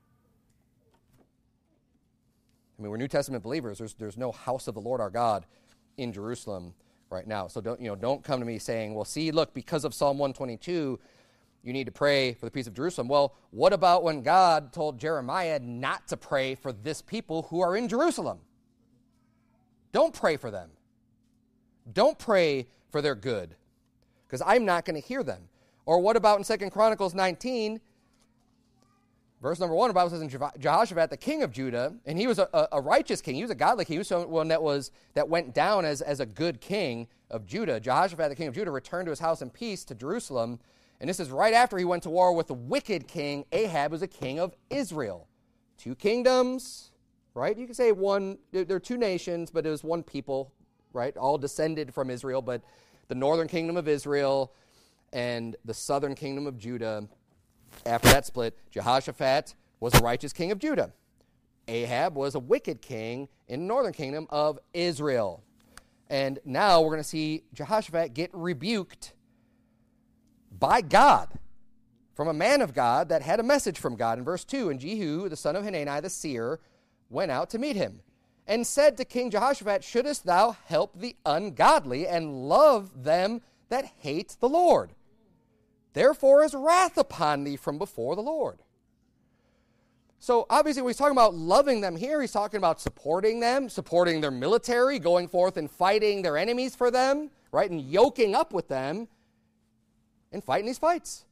I mean, we're New Testament believers. There's no house of the Lord our God in Jerusalem right now. So don't come to me saying, well, see, look, because of Psalm 122, you need to pray for the peace of Jerusalem. Well, what about when God told Jeremiah not to pray for this people who are in Jerusalem? Don't pray for them. Don't pray for their good, because I'm not going to hear them. Or what about in 2 Chronicles 19, verse number 1, the Bible says, in Jehoshaphat, the king of Judah, and he was a righteous king. He was a godly king. He was someone that went down as a good king of Judah. Jehoshaphat, the king of Judah, returned to his house in peace to Jerusalem. And this is right after he went to war with the wicked king Ahab, who's a king of Israel. 2 kingdoms, right? You can say one, there are 2 nations, but it was one people, right? All descended from Israel, but the northern kingdom of Israel and the southern kingdom of Judah. After that split, Jehoshaphat was a righteous king of Judah. Ahab was a wicked king in the northern kingdom of Israel. And now we're going to see Jehoshaphat get rebuked by God from a man of God that had a message from God. In verse 2, and Jehu, the son of Hanani, the seer, went out to meet him and said to King Jehoshaphat, shouldest thou help the ungodly and love them that hate the Lord? Therefore is wrath upon thee from before the Lord. So obviously when he's talking about loving them here, he's talking about supporting them, supporting their military, going forth and fighting their enemies for them, right, and yoking up with them and fighting these fights.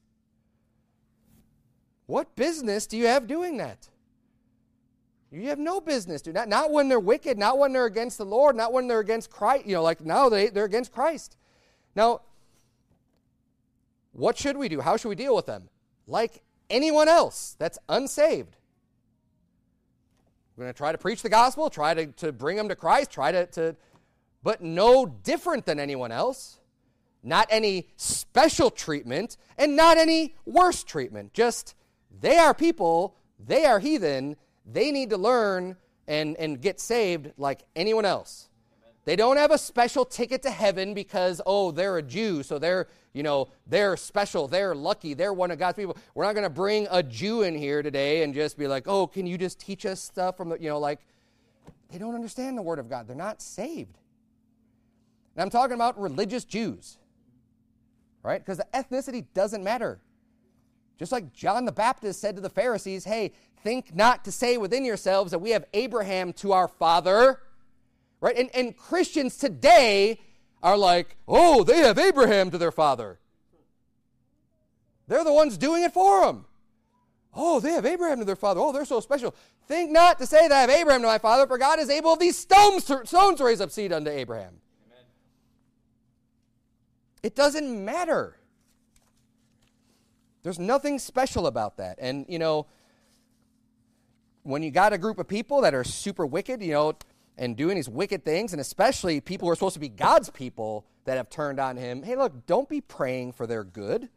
What business do you have doing that? You have no business doing that. Not when they're wicked, not when they're against the Lord, not when they're against Christ. Like now they're against Christ. Now, what should we do? How should we deal with them? Like anyone else that's unsaved. We're going to try to preach the gospel, try to bring them to Christ, but no different than anyone else. Not any special treatment, and not any worse treatment. Just, they are people, they are heathen, they need to learn and get saved like anyone else. Amen. They don't have a special ticket to heaven because, they're a Jew, so they're special, they're lucky, they're one of God's people. We're not going to bring a Jew in here today and just be like, can you just teach us stuff from the, they don't understand the Word of God. They're not saved. And I'm talking about religious Jews. Right? Because the ethnicity doesn't matter. Just like John the Baptist said to the Pharisees, hey, think not to say within yourselves that we have Abraham to our father. Right? And Christians today are like, they have Abraham to their father. They're the ones doing it for them. They have Abraham to their father. They're so special. Think not to say that I have Abraham to my father, for God is able of these stones to raise up seed unto Abraham. It doesn't matter. There's nothing special about that. And, when you got a group of people that are super wicked, and doing these wicked things, and especially people who are supposed to be God's people that have turned on him, hey, look, don't be praying for their good.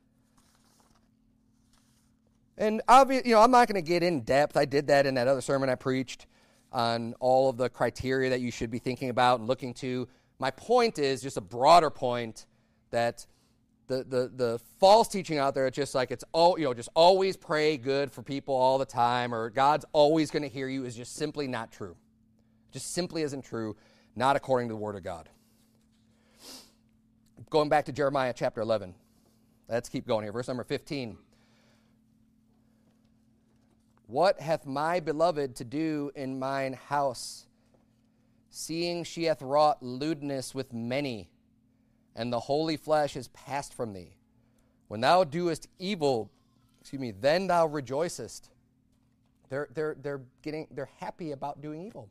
And obviously, I'm not going to get in depth. I did that in that other sermon I preached on all of the criteria that you should be thinking about and looking to. My point is just a broader point, that the false teaching out there, it's just like it's all, just always pray good for people all the time, or God's always going to hear you, is just simply not true. Just simply isn't true, not according to the Word of God. Going back to Jeremiah chapter 11. Let's keep going here. Verse number 15. What hath my beloved to do in mine house, seeing she hath wrought lewdness with many, and the holy flesh is passed from thee? When thou doest evil, then thou rejoicest. They're happy about doing evil.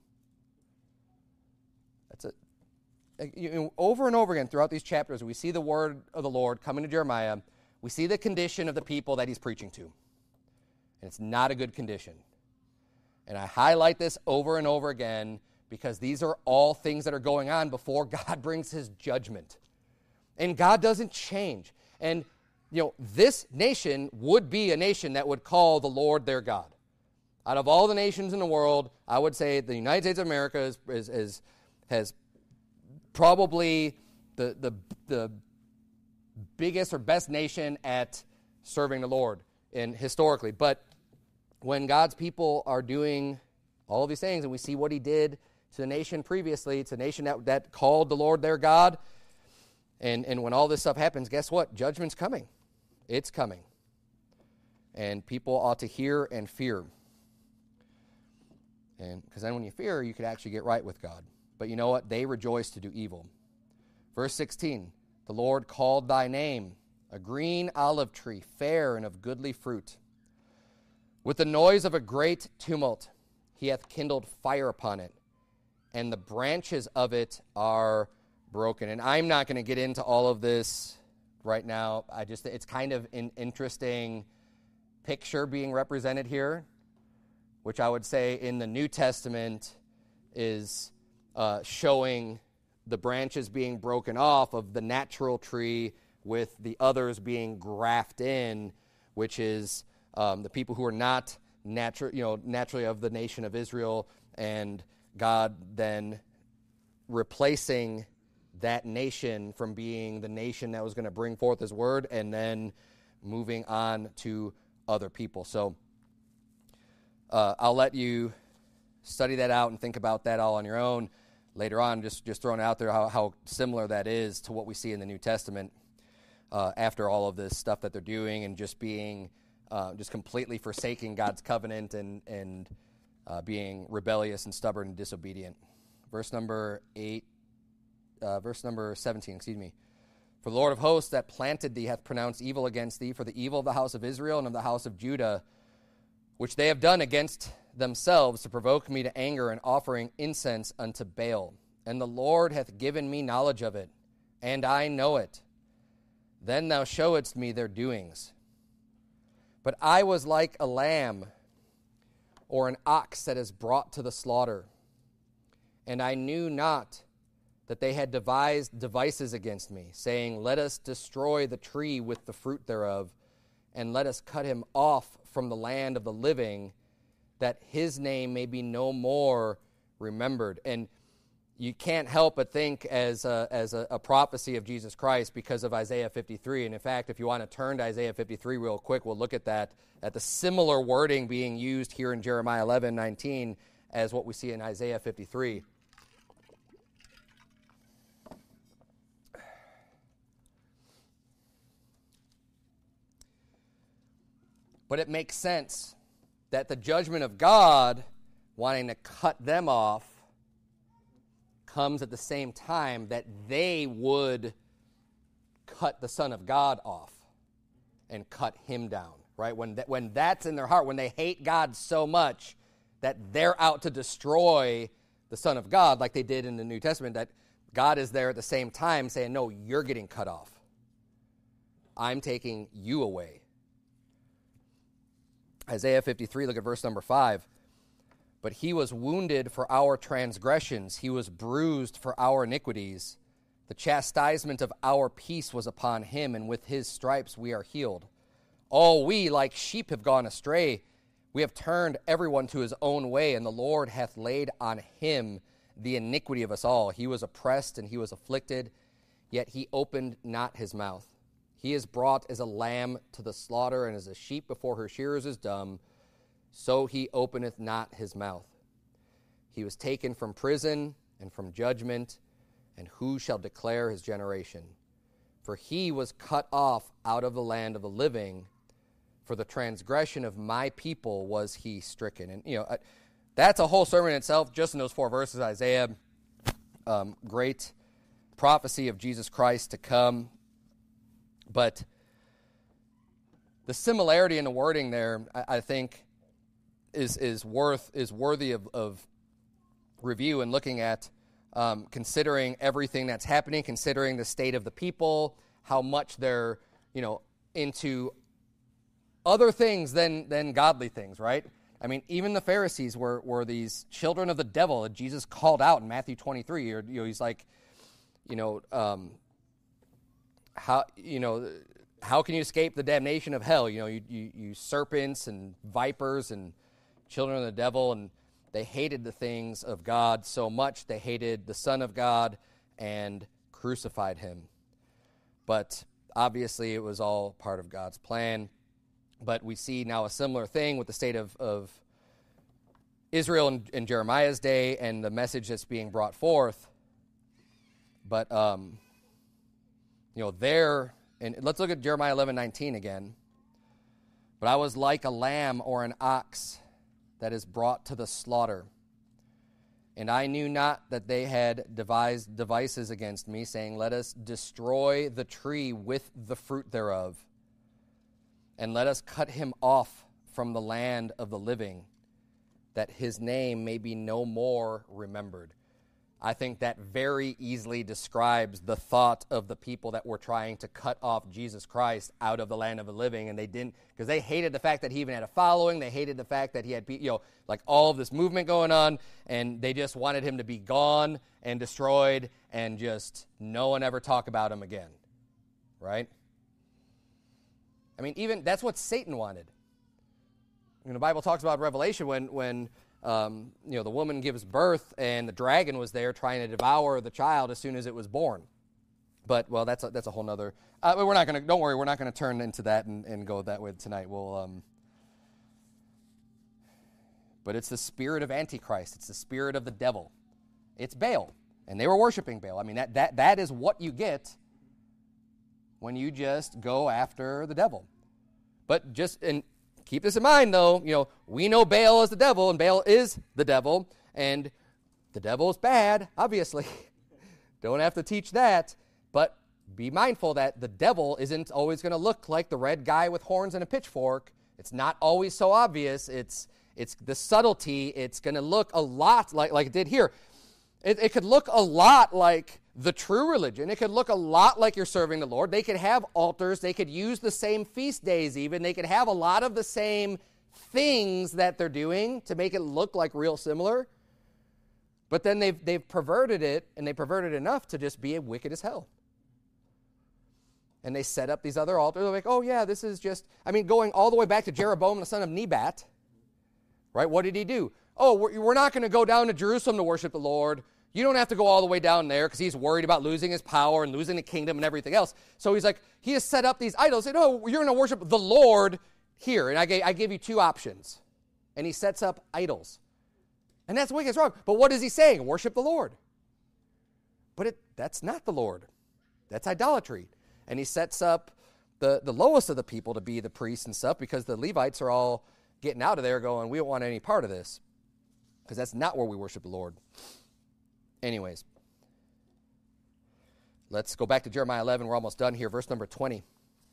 That's it. Over and over again throughout these chapters, we see the word of the Lord coming to Jeremiah. We see the condition of the people that he's preaching to. And it's not a good condition. And I highlight this over and over again because these are all things that are going on before God brings his judgment. And God doesn't change. And, this nation would be a nation that would call the Lord their God. Out of all the nations in the world, I would say the United States of America has probably the biggest or best nation at serving the Lord historically. But when God's people are doing all of these things, and we see what he did to the nation previously, to a nation that called the Lord their God, and when all this stuff happens, guess what? Judgment's coming. It's coming. And people ought to hear and fear. And because then when you fear, you could actually get right with God. But you know what? They rejoice to do evil. Verse 16, the Lord called thy name, a green olive tree, fair and of goodly fruit. With the noise of a great tumult, he hath kindled fire upon it, and the branches of it are broken. And I'm not going to get into all of this right now. It's kind of an interesting picture being represented here, which I would say in the New Testament is showing the branches being broken off of the natural tree with the others being grafted in, which is the people who are not naturally of the nation of Israel, and God then replacing that nation from being the nation that was going to bring forth his word, and then moving on to other people. So I'll let you study that out and think about that all on your own later on, just throwing out there how similar that is to what we see in the New Testament after all of this stuff that they're doing and just being just completely forsaking God's covenant and being rebellious and stubborn and disobedient. Verse number 17, excuse me. For the Lord of hosts that planted thee hath pronounced evil against thee for the evil of the house of Israel and of the house of Judah, which they have done against themselves to provoke me to anger and offering incense unto Baal. And the Lord hath given me knowledge of it, and I know it. Then thou showedst me their doings. But I was like a lamb or an ox that is brought to the slaughter, and I knew not that they had devised devices against me, saying, let us destroy the tree with the fruit thereof, and let us cut him off from the land of the living, that his name may be no more remembered. And you can't help but think as a prophecy of Jesus Christ because of Isaiah 53. And in fact, if you want to turn to Isaiah 53 real quick, we'll look at that, at the similar wording being used here in Jeremiah 11:19 as what we see in Isaiah 53. But it makes sense that the judgment of God, wanting to cut them off, comes at the same time that they would cut the Son of God off and cut him down, right? When that's in their heart, when they hate God so much that they're out to destroy the Son of God, like they did in the New Testament, that God is there at the same time saying, no, you're getting cut off. I'm taking you away. Isaiah 53, look at verse number 5. But he was wounded for our transgressions. He was bruised for our iniquities. The chastisement of our peace was upon him, and with his stripes we are healed. All we like sheep have gone astray. We have turned everyone to his own way, and the Lord hath laid on him the iniquity of us all. He was oppressed and he was afflicted, yet he opened not his mouth. He is brought as a lamb to the slaughter, and as a sheep before her shearers is dumb, so he openeth not his mouth. He was taken from prison and from judgment, and who shall declare his generation? For he was cut off out of the land of the living. For the transgression of my people was he stricken. And, that's a whole sermon in itself, just in those 4 verses, Isaiah. Great prophecy of Jesus Christ to come. But the similarity in the wording there, I think, is worthy of review and looking at, considering everything that's happening, considering the state of the people, how much they're into other things than godly things, right? I mean, even the Pharisees were these children of the devil that Jesus called out in Matthew 23. Or, he's like, how can you escape the damnation of hell? You serpents and vipers and children of the devil, and they hated the things of God so much. They hated the Son of God and crucified him. But obviously it was all part of God's plan. But we see now a similar thing with the state of Israel in Jeremiah's day and the message that's being brought forth. But, there, and let's look at Jeremiah 11:19 again. But I was like a lamb or an ox that is brought to the slaughter. And I knew not that they had devised devices against me, saying, let us destroy the tree with the fruit thereof, and let us cut him off from the land of the living, that his name may be no more remembered. I think that very easily describes the thought of the people that were trying to cut off Jesus Christ out of the land of the living, and they didn't, because they hated the fact that he even had a following. They hated the fact that he had, like all of this movement going on, and they just wanted him to be gone and destroyed, and just no one ever talk about him again, right? I mean, even that's what Satan wanted. The Bible talks about Revelation when the woman gives birth and the dragon was there trying to devour the child as soon as it was born. But, well, that's a whole nother. We're not going to. Don't worry, we're not going to turn into that and go that way tonight. But it's the spirit of Antichrist. It's the spirit of the devil. It's Baal, and they were worshiping Baal. I mean, that is what you get when you just go after the devil. But and keep this in mind, though, we know Baal is the devil, and Baal is the devil, and the devil is bad, obviously. Don't have to teach that, but be mindful that the devil isn't always going to look like the red guy with horns and a pitchfork. It's not always so obvious. It's the subtlety. It's going to look a lot like it did here. It could look a lot like the true religion. It could look a lot like you're serving the Lord. They could have altars. They could use the same feast days even. They could have a lot of the same things that they're doing to make it look like real similar. But then they've perverted it, and they perverted enough to just be wicked as hell. And they set up these other altars. They're like, oh yeah, this is just, going all the way back to Jeroboam, the son of Nebat, right? What did he do? Oh, we're not going to go down to Jerusalem to worship the Lord. You don't have to go all the way down there because he's worried about losing his power and losing the kingdom and everything else. So he's like, he has set up these idols. He said, oh, you're going to worship the Lord here. And I gave you two options. And he sets up idols. And that's wicked, it's wrong. But what is he saying? Worship the Lord. But that's not the Lord. That's idolatry. And he sets up the lowest of the people to be the priests and stuff because the Levites are all getting out of there going, we don't want any part of this. Because that's not where we worship the Lord. Anyways, let's go back to Jeremiah 11. We're almost done here. Verse number 20.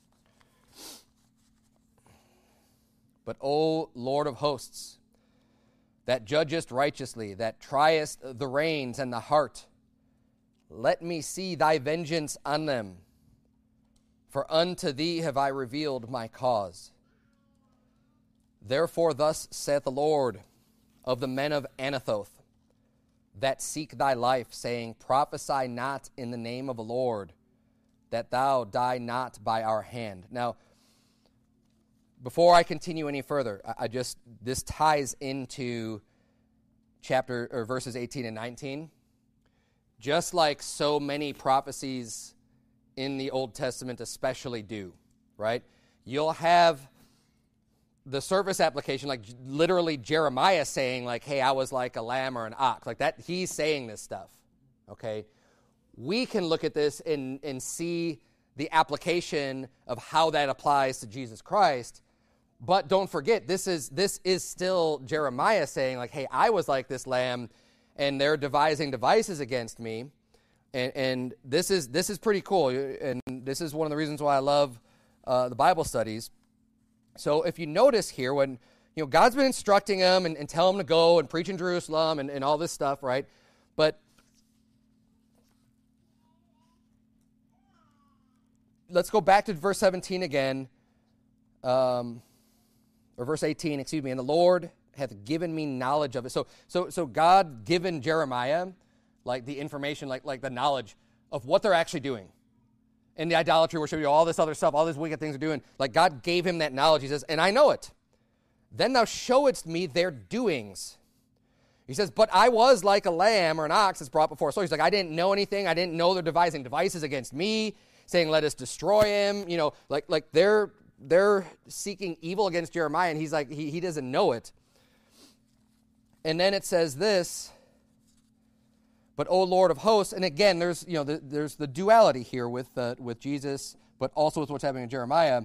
But, O Lord of hosts, that judgest righteously, that triest the reins and the heart, let me see thy vengeance on them. For unto thee have I revealed my cause. Therefore thus saith the Lord of the men of Anathoth, that seek thy life, saying, prophesy not in the name of the Lord, that thou die not by our hand. Now, before I continue any further, this ties into verses 18 and 19. Just like so many prophecies in the Old Testament especially do, right? You'll have the surface application, like literally Jeremiah saying, like, hey, I was like a lamb or an ox. Like that, he's saying this stuff, okay? We can look at this and see the application of how that applies to Jesus Christ. But don't forget, this is still Jeremiah saying, like, hey, I was like this lamb, and they're devising devices against me. And this is pretty cool. And this is one of the reasons why I love the Bible studies. So if you notice here, when God's been instructing them and telling them to go and preach in Jerusalem and all this stuff, right? But let's go back to verse 17 again, or verse 18, excuse me. And the Lord hath given me knowledge of it. So God given Jeremiah like the information, like the knowledge of what they're actually doing. And the idolatry worship, all this other stuff, all these wicked things they're doing. Like God gave him that knowledge. He says, and I know it. Then thou showest me their doings. He says, but I was like a lamb or an ox that's brought before. So he's like, I didn't know anything. I didn't know they're devising devices against me, saying, let us destroy him. Like they're seeking evil against Jeremiah, and he's like, he doesn't know it. And then it says this, but O Lord of hosts, and again, there's the duality here with Jesus, but also with what's happening in Jeremiah.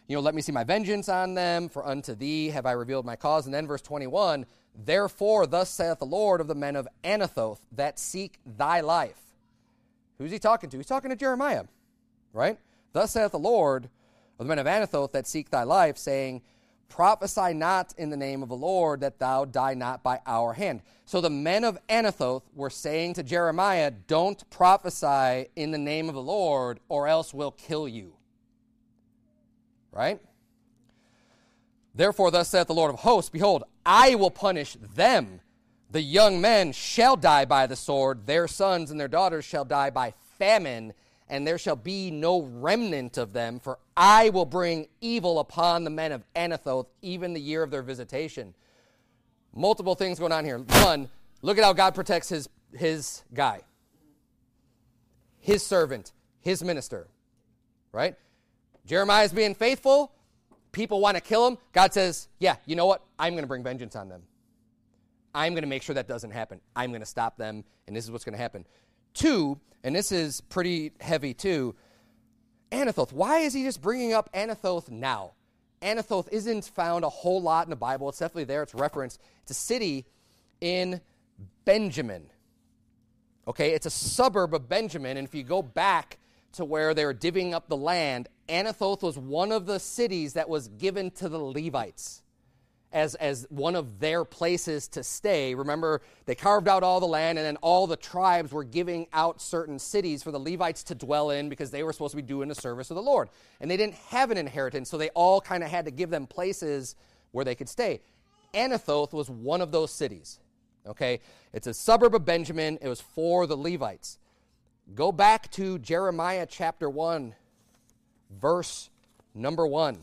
let me see my vengeance on them, for unto thee have I revealed my cause. And then verse 21, therefore thus saith the Lord of the men of Anathoth that seek thy life. Who's he talking to? He's talking to Jeremiah, right? Thus saith the Lord of the men of Anathoth that seek thy life, saying, prophesy not in the name of the Lord, that thou die not by our hand. So the men of Anathoth were saying to Jeremiah, don't prophesy in the name of the Lord, or else we'll kill you. Right? Therefore, thus saith the Lord of hosts, behold, I will punish them. The young men shall die by the sword, their sons and their daughters shall die by famine, and there shall be no remnant of them, for I will bring evil upon the men of Anathoth, even the year of their visitation. Multiple things going on here. One, look at how God protects his guy, his servant, his minister, right? Jeremiah's being faithful. People want to kill him. God says, yeah, you know what? I'm going to bring vengeance on them. I'm going to make sure that doesn't happen. I'm going to stop them, and this is what's going to happen. Two, and this is pretty heavy too, Anathoth. Why is he just bringing up Anathoth now? Anathoth isn't found a whole lot in the Bible. It's definitely there. It's referenced. It's a city in Benjamin. Okay, it's a suburb of Benjamin, and if you go back to where they were divvying up the land, Anathoth was one of the cities that was given to the Levites as one of their places to stay. Remember, they carved out all the land, and then all the tribes were giving out certain cities for the Levites to dwell in because they were supposed to be doing the service of the Lord. And they didn't have an inheritance, so they all kind of had to give them places where they could stay. Anathoth was one of those cities. Okay? It's a suburb of Benjamin. It was for the Levites. Go back to Jeremiah chapter 1, verse number 1.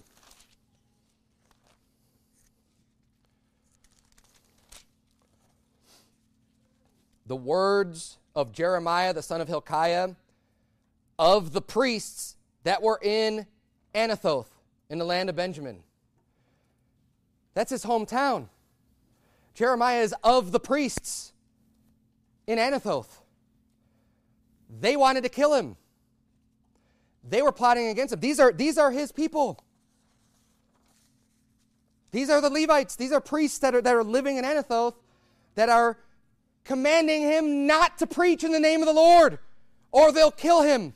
The words of Jeremiah, the son of Hilkiah, of the priests that were in Anathoth, in the land of Benjamin. That's his hometown. Jeremiah is of the priests in Anathoth. They wanted to kill him. They were plotting against him. These are his people. These are the Levites. These are priests that are living in Anathoth that are commanding him not to preach in the name of the Lord, or they'll kill him.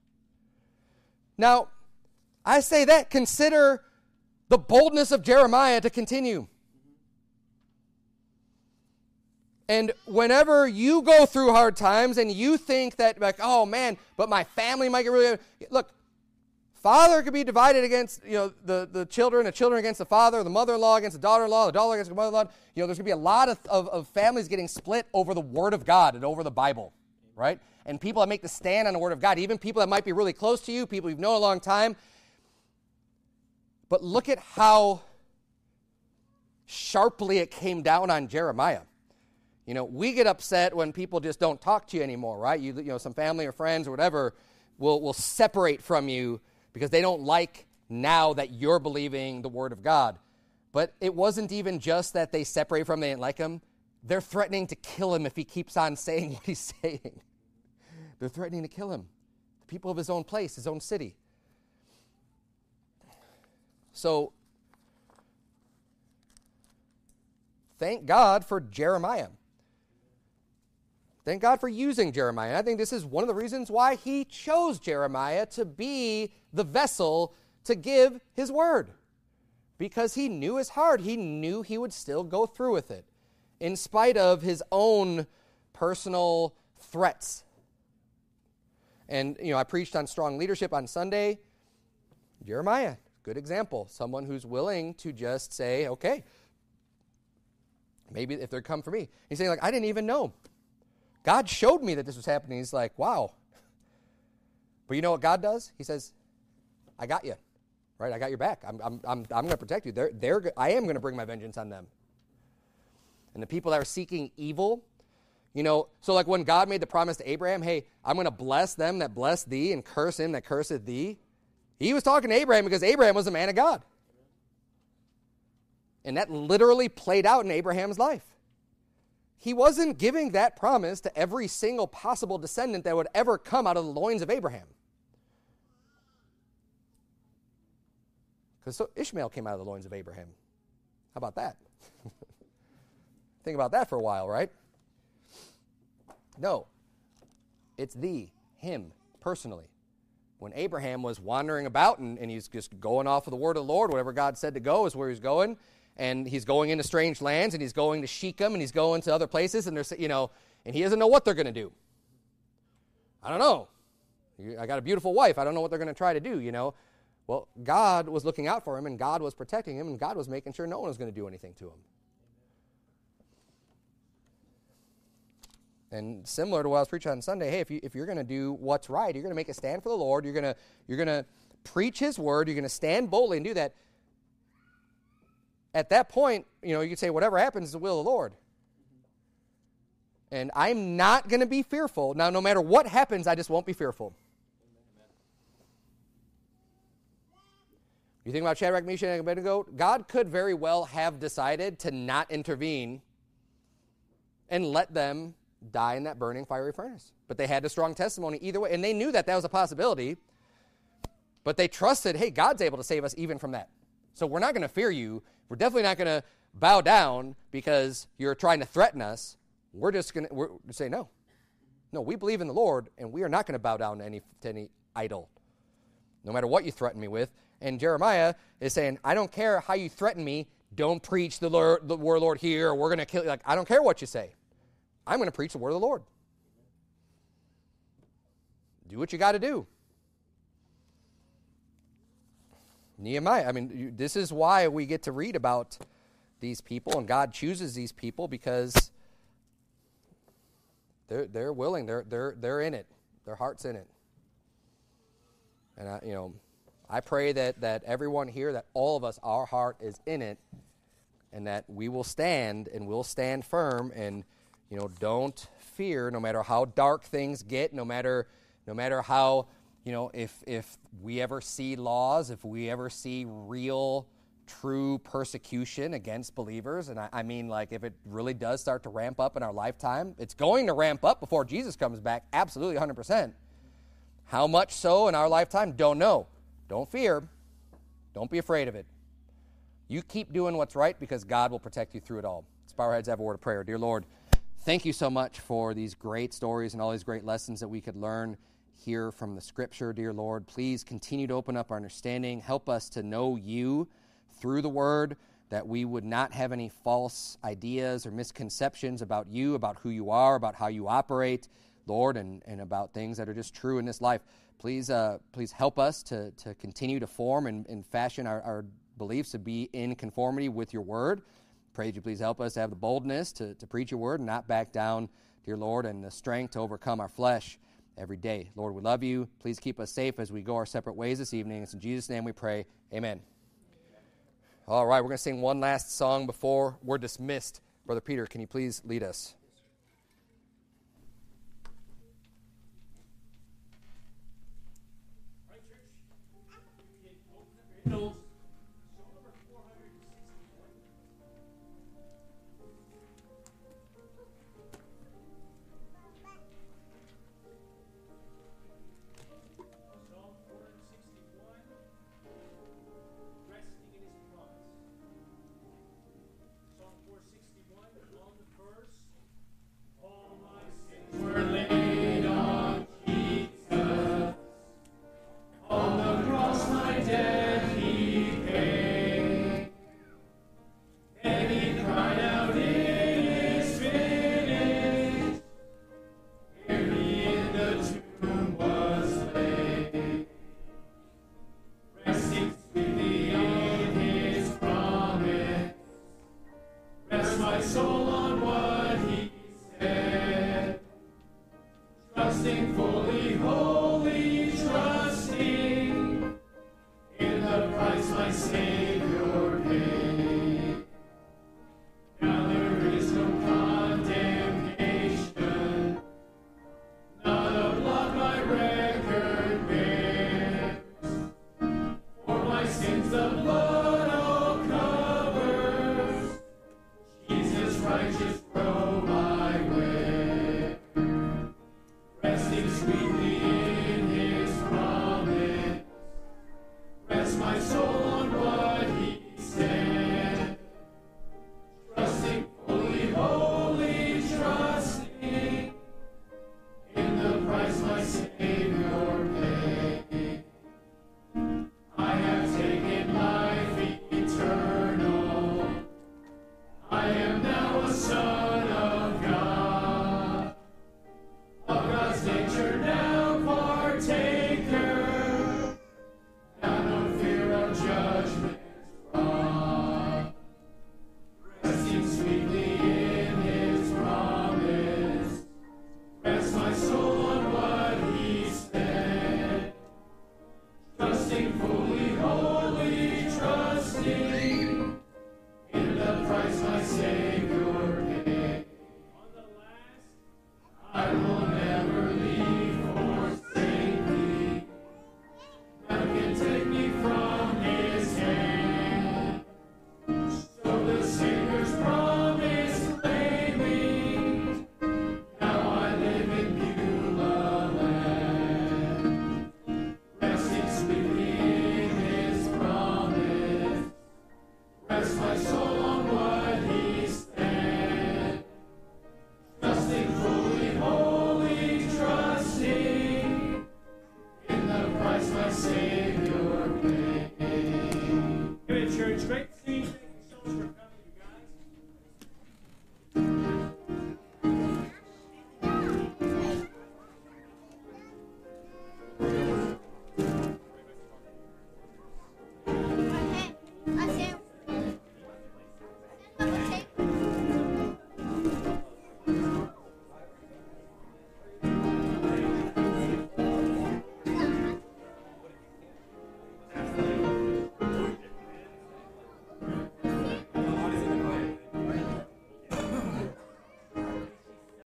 Now, I say that, consider the boldness of Jeremiah to continue. And whenever you go through hard times and you think that, like, oh man, but my family might get really... Look, father could be divided against, the children against the father, the mother-in-law against the daughter-in-law, the daughter against the mother-in-law. There's going to be a lot of families getting split over the Word of God and over the Bible, right? And people that make the stand on the Word of God, even people that might be really close to you, people you've known a long time. But look at how sharply it came down on Jeremiah. We get upset when people just don't talk to you anymore, right? Some family or friends or whatever will separate from you because they don't like now that you're believing the Word of God. But it wasn't even just that they separate from him, they didn't like him. They're threatening to kill him if he keeps on saying what he's saying. They're threatening to kill him. The people of his own place, his own city. So, thank God for Jeremiah. Thank God for using Jeremiah. And I think this is one of the reasons why he chose Jeremiah to be the vessel to give his word. Because he knew his heart. He knew he would still go through with it, in spite of his own personal threats. And, I preached on strong leadership on Sunday. Jeremiah, good example. Someone who's willing to just say, okay, maybe if they're come for me. He's saying, I didn't even know. God showed me that this was happening. He's like, wow. But you know what God does? He says, I got you. Right? I got your back. I'm going to protect you. I am going to bring my vengeance on them. And the people that are seeking evil, so like when God made the promise to Abraham, hey, I'm going to bless them that bless thee and curse him that curseth thee. He was talking to Abraham because Abraham was a man of God. And that literally played out in Abraham's life. He wasn't giving that promise to every single possible descendant that would ever come out of the loins of Abraham. Because Ishmael came out of the loins of Abraham. How about that? Think about that for a while, right? No. It's him, personally. When Abraham was wandering about and he's just going off of the word of the Lord, whatever God said to go is where he's going, and he's going into strange lands, and he's going to Shechem, and he's going to other places, and there's, and he doesn't know what they're going to do. I don't know. I got a beautiful wife. I don't know what they're going to try to do, Well, God was looking out for him, and God was protecting him, and God was making sure no one was going to do anything to him. And similar to what I was preaching on Sunday, hey, if you're going to do what's right, you're going to make a stand for the Lord, you're going to preach his word, you're going to stand boldly and do that. At that point, you could say whatever happens is the will of the Lord. And I'm not going to be fearful. Now, no matter what happens, I just won't be fearful. You think about Shadrach, Meshach, and Abednego, God could very well have decided to not intervene and let them die in that burning fiery furnace. But they had a strong testimony either way, and they knew that was a possibility, but they trusted, hey, God's able to save us even from that. So we're not going to fear you. We're definitely not going to bow down because you're trying to threaten us. We're just going to say no. No, we believe in the Lord, and we are not going to bow down to any idol, no matter what you threaten me with. And Jeremiah is saying, I don't care how you threaten me. Don't preach the word of the Lord here, or we're going to kill you. I don't care what you say. I'm going to preach the word of the Lord. Do what you got to do. Nehemiah, this is why we get to read about these people, and God chooses these people because they're willing. They're in it. Their heart's in it. And I pray that everyone here, that all of us, our heart is in it, and that we will stand and we'll stand firm and don't fear, no matter how dark things get, no matter how, if we ever see laws, if we ever see real, true persecution against believers, and I mean, if it really does start to ramp up in our lifetime, it's going to ramp up before Jesus comes back, absolutely 100%. How much so in our lifetime? Don't know. Don't fear. Don't be afraid of it. You keep doing what's right because God will protect you through it all. Let's bow our heads, have a word of prayer. Dear Lord, thank you so much for these great stories and all these great lessons that we could learn here from the Scripture, dear Lord. Please continue to open up our understanding. Help us to know you through the Word, that we would not have any false ideas or misconceptions about you, about who you are, about how you operate, Lord, and about things that are just true in this life. Please help us to continue to form and fashion our beliefs to be in conformity with your Word. Pray that you please help us to have the boldness to preach your word and not back down, dear Lord, and the strength to overcome our flesh every day. Lord, we love you. Please keep us safe as we go our separate ways this evening. It's in Jesus' name we pray. Amen. All right, we're going to sing one last song before we're dismissed. Brother Peter, can you please lead us?